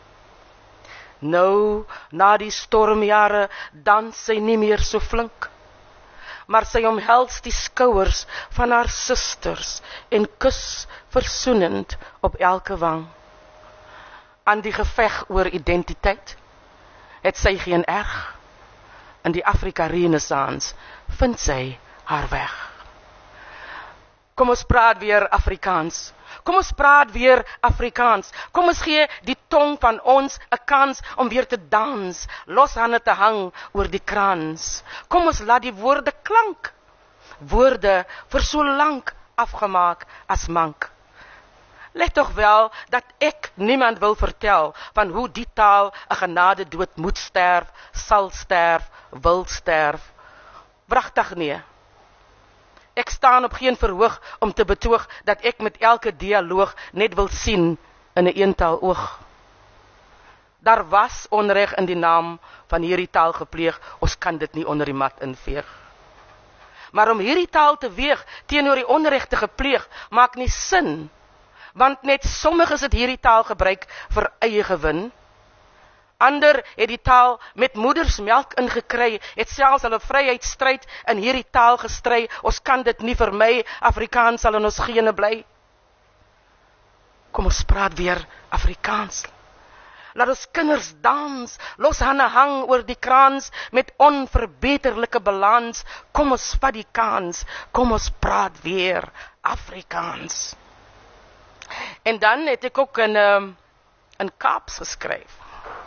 Nou, na die stormjare, dans sy nie meer so flink, maar sy omhels die skouers van haar susters en kus versoenend op elke wang. Aan die geveg oor identiteit het sy geen erg. In die Afrika Renaissance vind sy haar weg. Kom ons praat weer Afrikaans. Kom ons praat weer Afrikaans. Kom ons gee die tong van ons 'n kans om weer te dans, los hande te hang oor die krans. Kom ons laat die woorde klank. Woorde vir so lank afgemaak as mank. Let tog wel dat ek niemand wil vertel van hoe die taal 'n genade dood moet sterf, sal sterf, wil sterf. Wragtig nee. Ek staan op geen verhoog om te betoog dat ek met elke dialoog net wil sien in 'n eental oog. Daar was onreg in die naam van hierdie taal gepleeg, ons kan dit nie onder die mat inveeg. Maar om hierdie taal te weeg teenoor die onreg te gepleeg, maak nie sin, want net sommiges het hierdie taal gebruik vir eie gewin. Ander het die taal met moedersmelk ingekry, het selfs hulle vryheidsstryd in hierdie taal gestry. Ons kan dit nie vermy, Afrikaans sal in ons gene bly. Kom ons praat weer Afrikaans. Laat ons kinders dans, los hande hang oor die krans, met onverbeterlike balans. Kom ons vat die kans, kom ons praat weer Afrikaans. En dan het ek ook in, um, in Kaaps geskryf.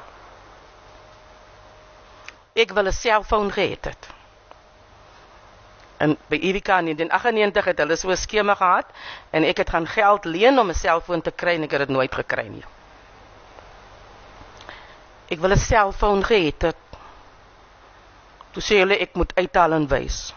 Ek wil 'n selfoon gehad het. En by Erika in negentien agt negentig het hulle so 'n skema gehad, en ek het gaan geld leen om 'n selfoon te kry, en ek het dit nooit gekry nie. Ek wil 'n selfoon gehad het. Toe sê hulle ek moet uithaal en wys.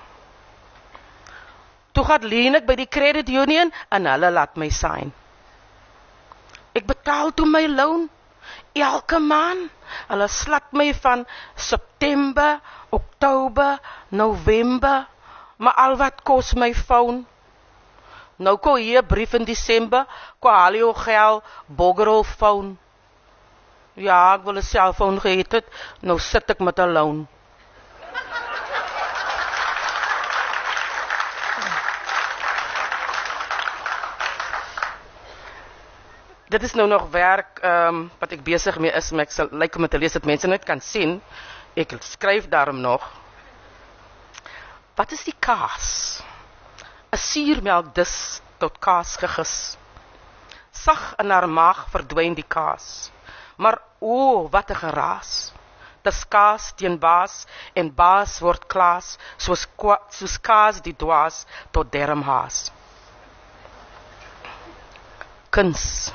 Toe gaan leen ek by die credit union, en hulle laat my sign. Ek betaal toe my loan, elke maand. Hulle slat my van September, Oktober, November, maar al wat kos my phone. Nou kom hier brief in Desember, kwa haal jou geld, boggerol phone. Ja, ek wil 'n selfoon gehad het, nou sit ek met 'n loan. Dit is nou nog werk um, wat ek besig mee is, maar ek sal lyk om het te lees dat mense nooit kan sien. Ek skryf daarom nog. Wat is die kaas? 'n Suurmelkdis tot kaas gegis. Sag in haar maag verdwyn die kaas. Maar o, wat 'n geraas. Dis kaas teen baas, en baas word klaas, soos, soos kaas die dwaas tot dermhaas. Kuns.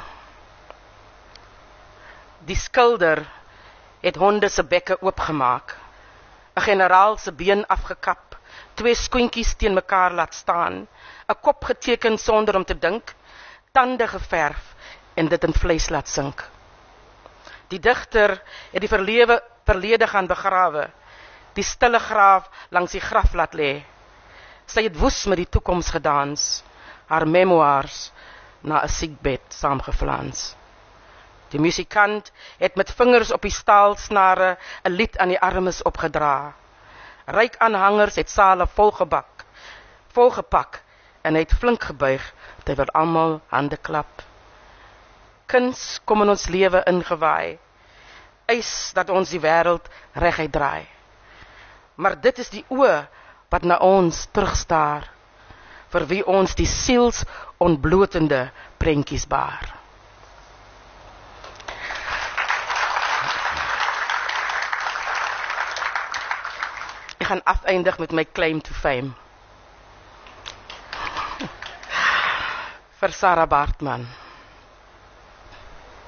Die skilder het honde se bekke oopgemaak, 'n generaal se been afgekap, twee skoentjies teen mekaar laat staan, 'n kop geteken sonder om te dink, tande geverf en dit in vleis laat sink. Die digter het die verlewe, verlede gaan begrawe, die stille graaf langs die graf laat lê. Sy het woes met die toekoms gedans, haar memoirs na 'n siekbed saamgeflans. Die musikant het met vingers op die staalsnare 'n lied aan die armes opgedra. Ryk aanhangers het sale volgebak, volgepak, en hy het flink gebuig, terwyl almal hande klap. Kuns kom in ons lewe ingewaai, eis dat ons die wêreld reguit draai. Maar dit is die oë wat na ons terugstaar, vir wie ons die siels ontblotende prentjies baar. Ek gaan afeindig met my claim to fame. Vir Sarah Baartman.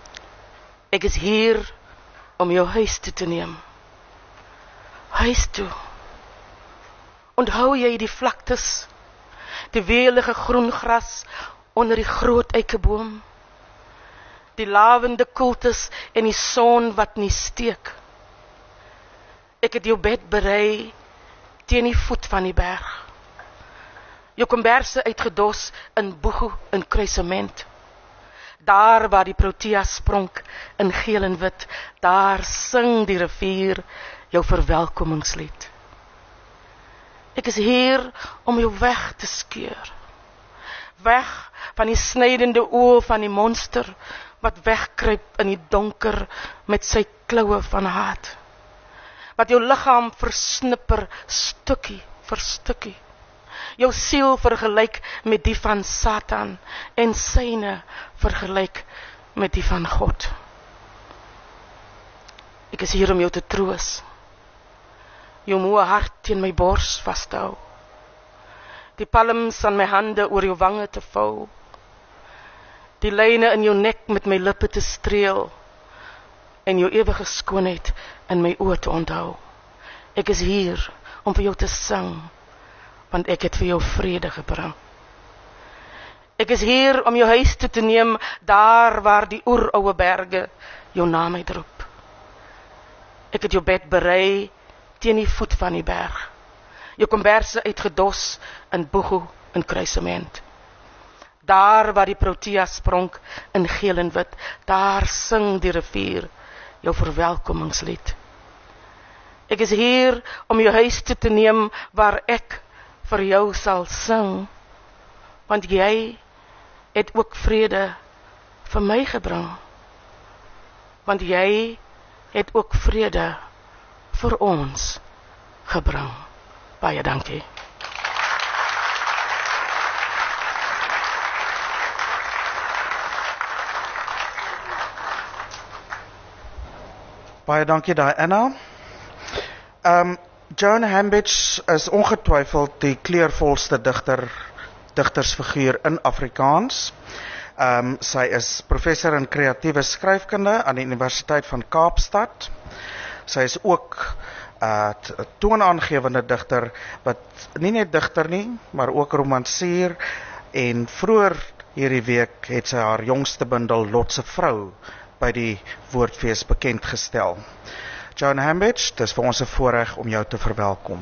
Ek is hier om jou huis toe te neem. Huis toe. Onthou jy die vlaktes, die welige groen gras onder die groot eikeboom, die lavende koeltes en die son wat nie steek. Ek het jou bed berei teen die voet van die berg. Jou komberse uitgedos in boegoe in kruisement. Daar waar die protea spronk in geel en wit, daar sing die rivier jou verwelkomingslied. Ek is hier om jou weg te skeur. Weg van die snydende oë van die monster wat wegkruip in die donker met sy kloue van haat. Wat jou liggaam versnipper stukkie vir stukkie. Jou siel vergelyk met die van Satan en syne vergelyk met die van God. Ek is hier om jou te troos. Jou moe hart teen my bors vasthou. Die palms aan my hande oor jou wange te vou. Die lyne in jou nek met my lippe te streel. En jou ewige skoonheid in my oë te onthou. Ek is hier om vir jou te sing, want ek het vir jou vrede gebring. Ek is hier om jou huis toe te neem, daar waar die oeroue berge jou naam uitroep. Ek het jou bed berei teen die voet van die berg. Jou komberse uitgedos in boegoe in kruisement. Daar waar die protea spronk in geel en wit, daar sing die rivier jou verwelkomingslied. Ek is hier om jou huis toe te neem waar ek vir jou sal sing, want jy het ook vrede vir my gebring. Want jy het ook vrede vir ons gebring. Baie dankie. Baie dankie Diana. Um, Joan Hambidge is ongetwyfeld die kleurvolste digter, digtersfiguur in Afrikaans. Um, sy is professor in kreatiewe skryfkunde aan die Universiteit van Kaapstad. Sy is ook 'n uh, toonaangewende digter wat nie net digter nie, maar ook romansier, en vroeër hierdie week het sy haar jongste bundel Lot se vrou by die Woordfees bekend gestel. Joan Hambidge, dit is vir ons 'n voorreg om jou te verwelkom.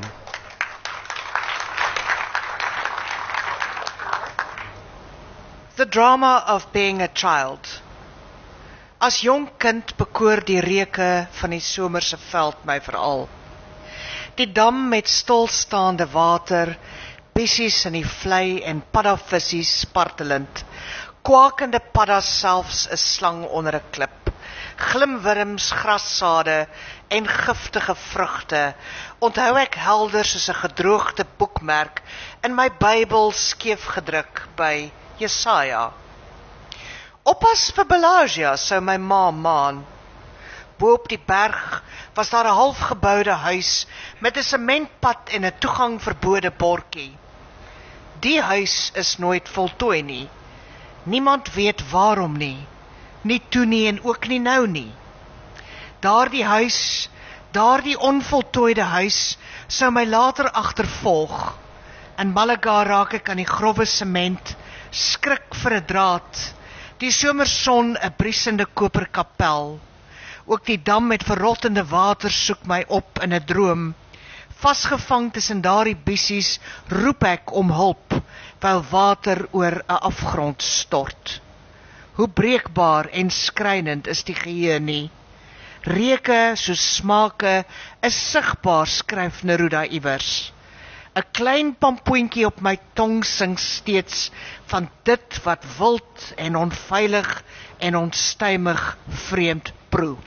The drama of being a child. As jong kind bekoor die reuke van die somerse veld my veral. Die dam met stilstaande water, bissies in die vlei en paddavissies spartelend, kwakende paddas selfs 'n slang onder 'n klip, glimwurms, grassade en giftige vrugte, onthou ek helder soos 'n gedroogde boekmerk in my Bybel skeef gedruk by Jesaja. Oppas vir Belagia, sou my ma maan. Bo op die berg was daar 'n halfgeboude huis met 'n sementpad en 'n toegang verbode bordjie. Die huis is nooit voltooi nie. Niemand weet waarom nie. Nie toe nie en ook nie nou nie. Daardie huis, daardie onvoltooide huis, sou my later agtervolg. In Malaga raak ek aan die growwe sement, skrik vir 'n draad, die somerson 'n briesende koperkapel. Ook die dam met verrottende water soek my op in 'n droom. Vasgevang tussen daardie bissies roep ek om hulp, terwyl water oor 'n afgrond stort. Hoe breekbaar en skrynend is die geheue nie. Reuke soos smake is sigbaar, skryf Neruda iewers. 'n Klein pampoentjie op my tong sing steeds van dit wat wild en onveilig en onstuimig vreemd proe.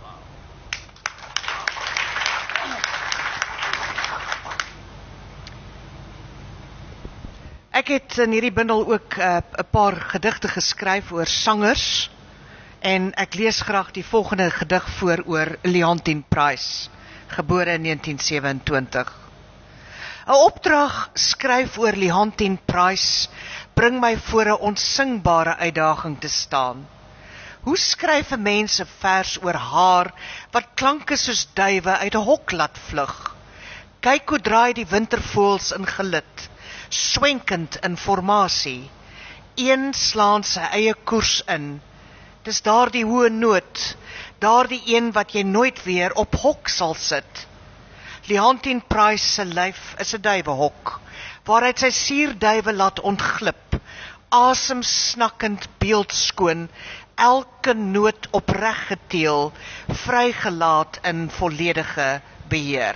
Ek het in hierdie bundel ook 'n uh, paar gedigte geskryf oor sangers, en ek lees graag die volgende gedig voor oor Leontine Price, gebore in negentien sewe-en-twintig. 'n Opdrag skryf oor Leontine Price bring my voor 'n onsingbare uitdaging te staan. Hoe skryf 'n mens 'n vers oor haar wat klanke soos duwe uit 'n hok laat vlug? Kyk hoe draai die wintervoëls in gelid, swenkend in formasie. Een slaan sy eie koers in. Dis daardie hoë noot, daardie een wat jy nooit weer op hok sal sit. Leontine Price se lyf is 'n duiwehok, waaruit sy suurduwe laat ontglip, asem snakkend beeldskoon, elke noot opreg geteel, vrygelaat in volledige beheer.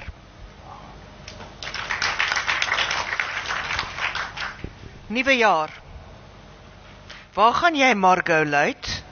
Nuwe jaar. Waar gaan jy, Margot Luit?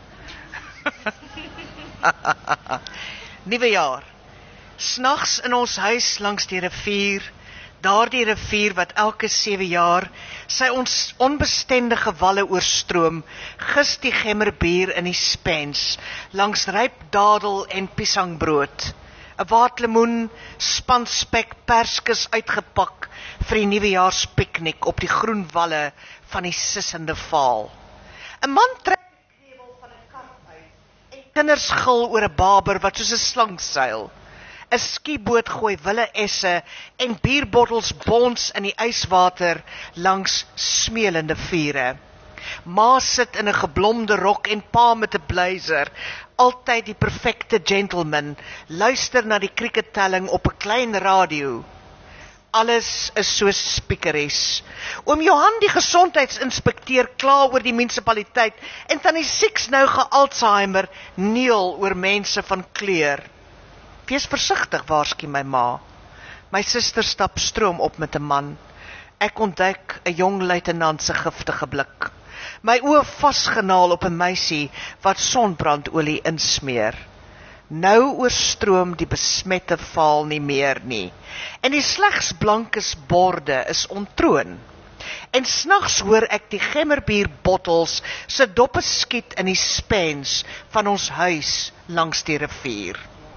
Nuwe jaar. Snags in ons huis langs die rivier, daardie rivier wat elke sewe jaar sy ons onbestendige walle oorstroom, gis die gemmerbier in die spens, langs ryp dadel en piesangbrood. 'n Waatlemoen, spanspek, perskes uitgepak vir die nuwejaarspiknik op die groen walle van die sissende Vaal. 'n Man trek die knebel van 'n kar uit en kinders gil oor 'n baber wat soos 'n slang seil. 'n Skieboot gooi wille esse en bierbottels bons in die yswater langs smeelende vure. Ma sit in 'n geblomde rok en pa met 'n blazer, altyd die perfekte gentleman, luister na die krikettelling op 'n klein radio. Alles is so spiekeries. Oom Johan die gesondheidsinspekteur kla oor die munisipaliteit en tannie Six nou ge-Alzheimer neel oor mense van kleur. Wees versigtig, waarsku my ma. My suster stap stroom op met 'n man. Ek ontdek 'n jong luitenant se giftige blik. My oë vasgenaal op 'n meisie wat sonbrandolie insmeer. Nou oorstroom die besmette Vaal nie meer nie. En die slegs blankes borde is ontroon. En snags hoor ek die gemmerbierbottels se doppe skiet in die spens van ons huis langs die rivier.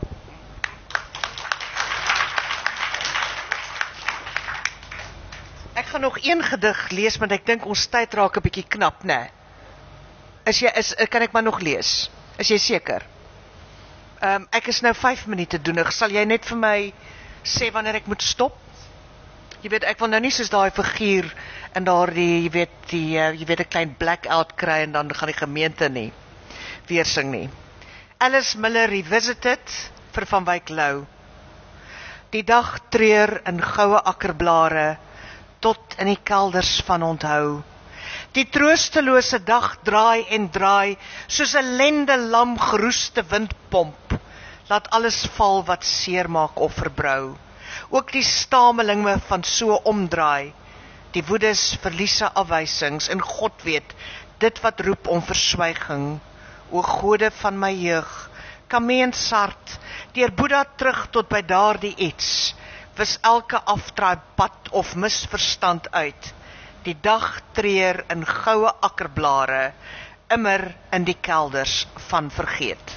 Ek gaan nog een gedig lees, want ek dink ons tyd raak 'n bietjie knap, né? Is jy is kan ek maar nog lees? Is jy seker? Ehm um, ek is nou vyf minute doenig. Sal jy net vir my sê wanneer ek moet stop? Jy weet, ek wil nou nie soos daai figuur in daardie, jy weet, die uh, jy weet 'n klein blackout kry en dan gaan die gemeente nie weer sing nie. Alice Miller Revisited vir Van Wyk Lou. Die dag treur in goue akkerblare tot in die kelders van onthou. Die troostelose dag draai en draai, soos 'n lende lam geroeste windpomp, laat alles val wat seer maak of verbrou. Ook die stamelinge van so omdraai, die woedes, verliese, afwysings, en God weet, dit wat roep om verswyging. O gode van my jeug, kameensart, deur Boeddha terug tot by daardie iets, wis elke afdraai pad of misverstand uit. Die dag treur in goue akkerblare, immer in die kelders van vergeet.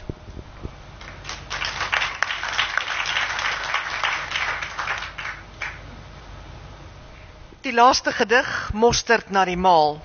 Die laaste gedig, Mosterd na die maal.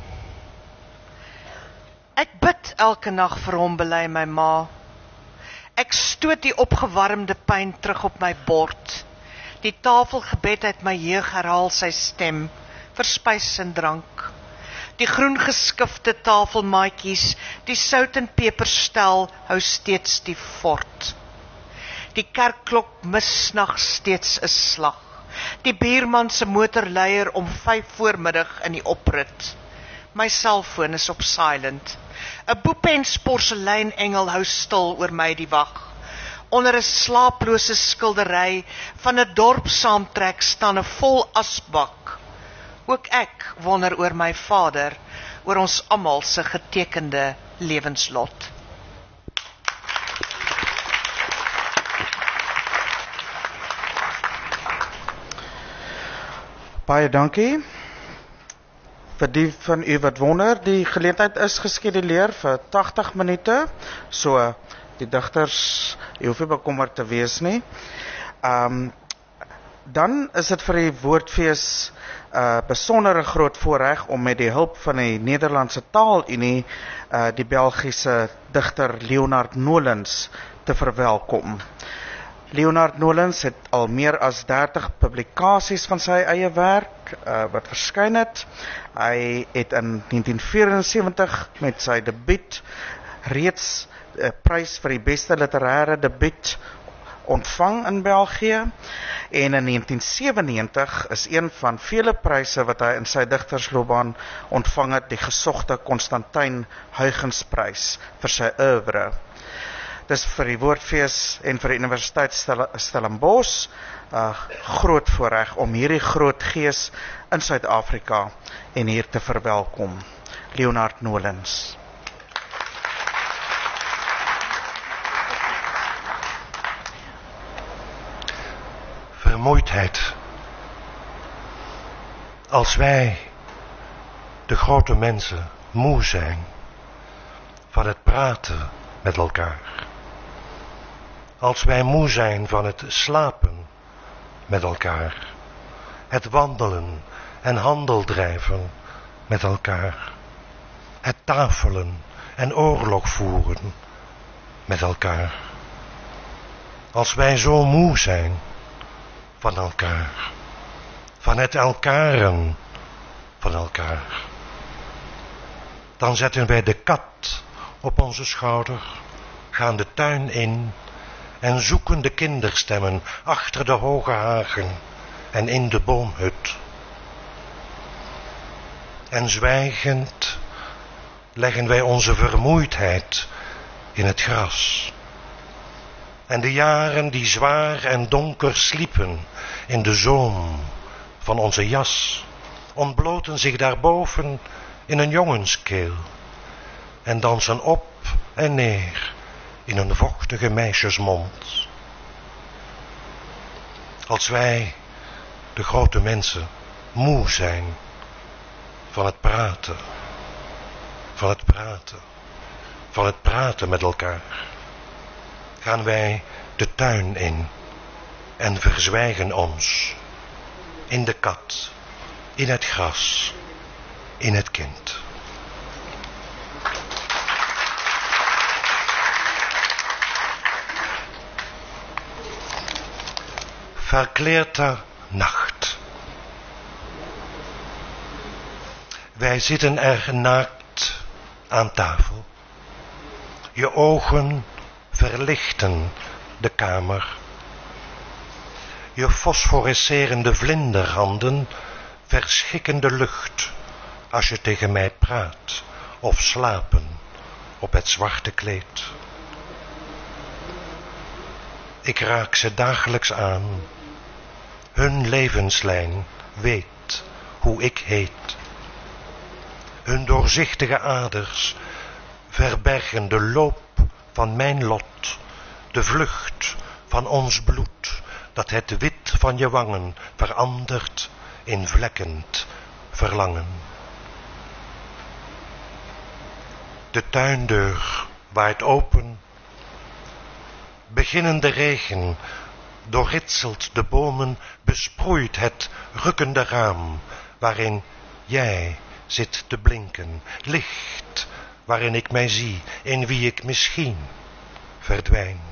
Ek bid elke nag vir hom, bely my ma. Ek stoot die opgewarmde pyn terug op my bord. Die tafelgebed uit my jeug herhaal sy stem, vir spys en drank. Die groen geskifte tafelmaatjies, die sout en peperstel, hou steeds die fort. Die kerkklok mis snags steeds 'n slag. Die buurman se motorleier om vyf voormiddag in die oprit. My selfoon is op silent. 'n Boepens porseleinengel hou stil oor my die wag. Onder 'n slaaplose skildery van 'n dorpsaamtrek staan 'n vol asbak. Ook ek wonder oor my vader, oor ons almal se getekende lewenslot. Baie dankie. Vir die van u wat wonder, die geleentheid is geskeduleer vir tagtig minute. So die digters, jy hoef nie bekommerd te wees nie. Um Dan is dit vir die Woordfees 'n uh, besondere groot voorreg om met die hulp van die Nederlandse Taalunie uh, die Belgiese digter Leonard Nolens te verwelkom. Leonard Nolens het al meer as dertig publikasies van sy eie werk uh, wat verskyn het. Hy het in negentien vyf-en-sewentig met sy debuut reeds 'n uh, prys vir die beste literêre debuut ontvang in België, en in negentien sewennegentig is een van vele pryse wat hy in sy digtersloopbaan ontvang het, die gesogte Constantijn Huygens-prys vir sy oeuvre. Dis vir die Woordfees en vir die Universiteit Stellenbosch 'n uh, groot voorreg om hierdie groot gees in Suid-Afrika en hier te verwelkom. Leonard Nolens. Vermoeidheid. Als wij, de grote mensen, moe zijn van het praten met elkaar. Als wij moe zijn van het slapen met elkaar. Het wandelen en handel drijven met elkaar. Het tafelen en oorlog voeren met elkaar. Als wij zo moe zijn van elkaar, van het elkaren van elkaar, dan zetten wij de kat op onze schouder, gaan de tuin in en zoeken de kinderstemmen achter de hoge hagen en in de boomhut. En zwijgend leggen wij onze vermoeidheid in het gras. En de jaren die zwaar en donker sliepen in de zoom van onze jas, ontbloten zich daarboven in een jongenskeel en dansen op en neer in een vochtige meisjesmond. Als wij, de grote mensen, moe zijn van het praten, van het praten, van het praten met elkaar, gaan wij de tuin in en verzwijgen ons in de kat, in het gras, in het kind. Verkleerde nacht. Wij zitten er naakt aan tafel. Je ogen verlichten de kamer. Je fosforescerende vlinderhanden verschikken de lucht als je tegen mij praat of slapen op het zwarte kleed. Ik raak ze dagelijks aan. Hun levenslijn weet hoe ik heet. Hun doorzichtige aders verbergen de loop van mijn lot, de vlucht van ons bloed, dat het wit van je wangen verandert in vlekkend verlangen. De tuindeur waait open, beginnende regen doorritselt de bomen, besproeit het rukkende raam waarin jij zit te blinken, licht waarin ik mij zie, in wie ik misschien verdwijn.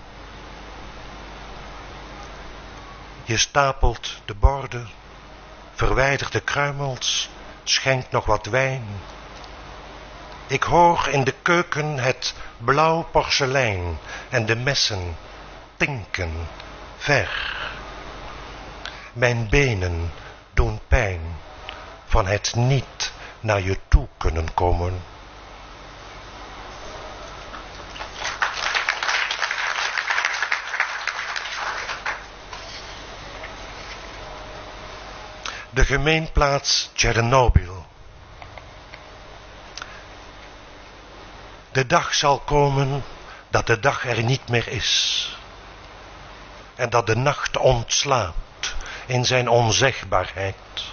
Je stapelt de borden, verwijdert de kruimels, schenkt nog wat wijn. Ik hoor in de keuken het blauw porselein en de messen tinken ver. Mijn benen doen pijn van het niet naar je toe kunnen komen. De gemeenplaats Tsjernobyl. De dag zal komen dat de dag er niet meer is. En dat de nacht ontslaapt in zijn onzegbaarheid.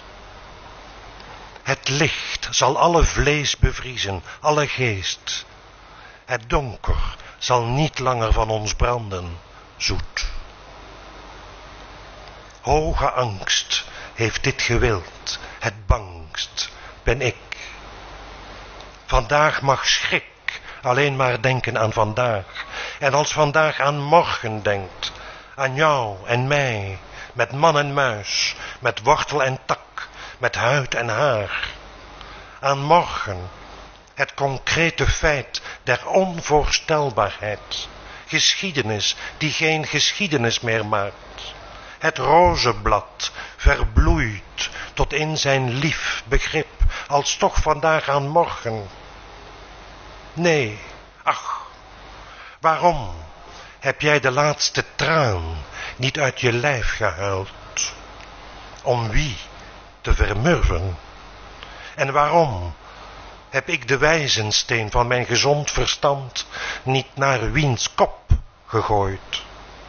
Het licht zal alle vlees bevriezen, alle geest. Het donker zal niet langer van ons branden, zoet. Hoge angst heeft dit gewild, het bangst ben ik. Vandaag mag schrik alleen maar denken aan vandaag. En als vandaag aan morgen denkt, aan jou en mij, met man en muis, met wortel en tak, met huid en haar. Aan morgen, het concrete feit der onvoorstelbaarheid. Geschiedenis die geen geschiedenis meer maakt. Het rozenblad verbloeit tot in zijn lief begrip, als toch vandaag aan morgen. Nee, ach, waarom heb jij de laatste traan niet uit je lijf gehuild? Om wie te vermurven? En waarom heb ik de wijzensteen van mijn gezond verstand niet naar wiens kop gegooid?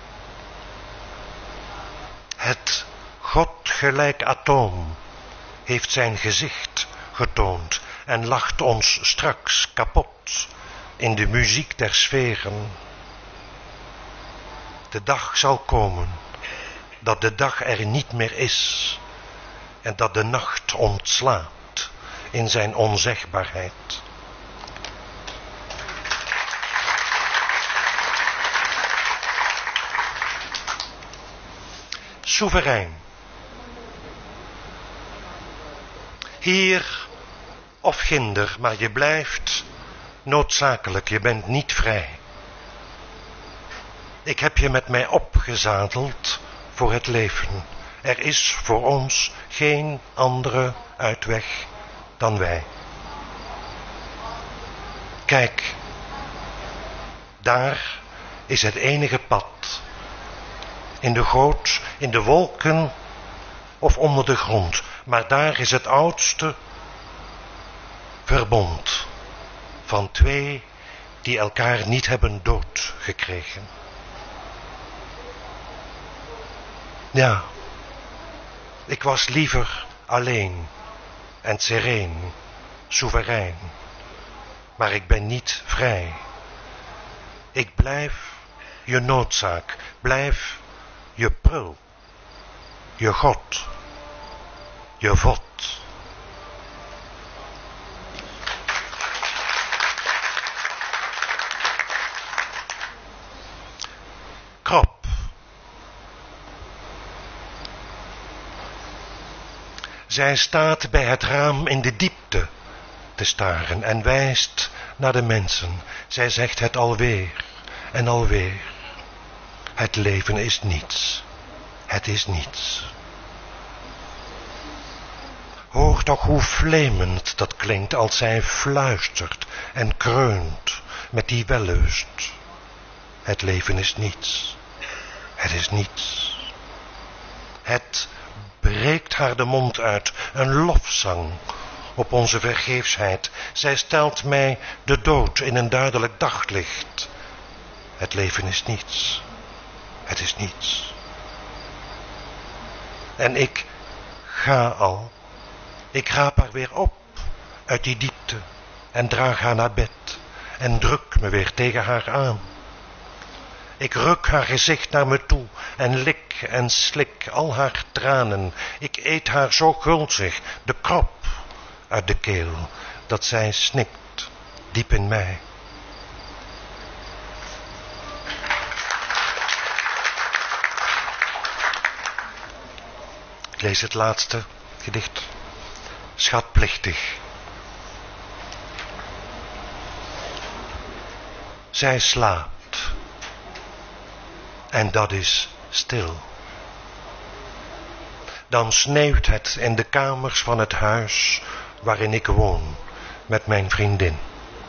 Het godgelijk atoom heeft zijn gezicht getoond en lacht ons straks kapot in de muziek der sferen. De dag zal komen dat de dag er niet meer is en dat de nacht ontslaat in zijn onzegbaarheid. Soeverein. Hier of ginder, maar je blijft noodzakelijk, je bent niet vrij. Ik heb je met mij opgezadeld voor het leven. Er is voor ons geen andere uitweg dan wij. Kijk, daar is het enige pad. In de goot, in de wolken of onder de grond. Maar daar is het oudste verbond van twee die elkaar niet hebben doodgekregen. Ja, ik was liever alleen en sereen, soeverein, maar ik ben niet vrij. Ik blijf je noodzaak, blijf je prul, je god, je vod. Krop. Zij staat bij het raam in de diepte te staren en wijst naar de mensen. Zij zegt het alweer en alweer. Het leven is niets. Het is niets. Hoor toch hoe vlemend dat klinkt als zij fluistert en kreunt met die wellust. Het leven is niets. Het is niets. Het breekt haar de mond uit, een lofzang op onze vergeefsheid. Zij stelt mij de dood in een duidelijk daglicht. Het leven is niets. Het is niets. En ik ga al. Ik raap haar weer op uit die diepte en draag haar naar bed en druk me weer tegen haar aan. Ik ruk haar gezicht naar me toe en lik en slik al haar tranen. Ik eet haar zo gulzig de krop uit de keel, dat zij snikt diep in mij. Ik lees het laatste gedicht, schatplichtig. Zij slaapt. En dat is stil. Dan sneeuwt het in de kamers van het huis waarin ik woon met mijn vriendin.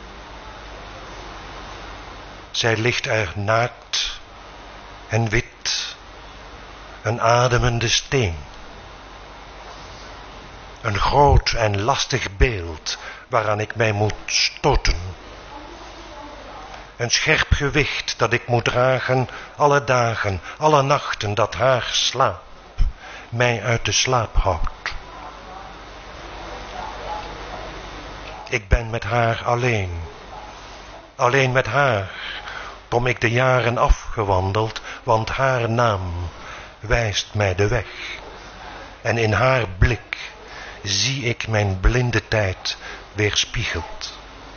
Zij ligt er naakt en wit, een ademende steen. Een groot en lastig beeld waaraan ik mij moet stoten. Een scherp gewicht dat ik moet dragen alle dagen, alle nachten, dat haar slaap mij uit de slaap houdt. Ik ben met haar alleen. Alleen met haar kom ik de jaren afgewandeld, want haar naam wijst mij de weg. En in haar blik zie ik mijn blinde tijd weerspiegeld.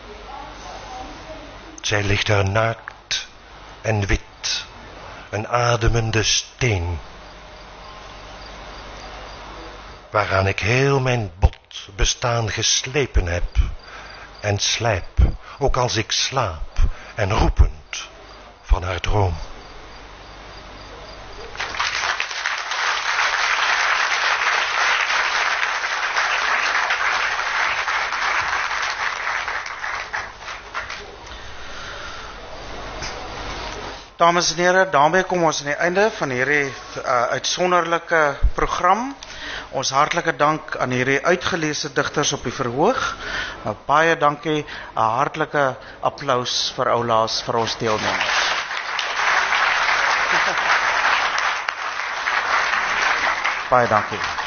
Zij ligt er naakt en wit, een ademende steen, waaraan ik heel mijn bot bestaan geslepen heb en slijp, ook als ik slaap en roepend van haar droom. Dames en heren, daarmee kom ons aan die einde van hierdie uh, uitsonderlike program. Ons hartlike dank aan hierdie uitgeleese digters op die verhoog. Nou, baie dankie, 'n hartlike applaus vir oulaas vir ons deelnemers. Baie dankie.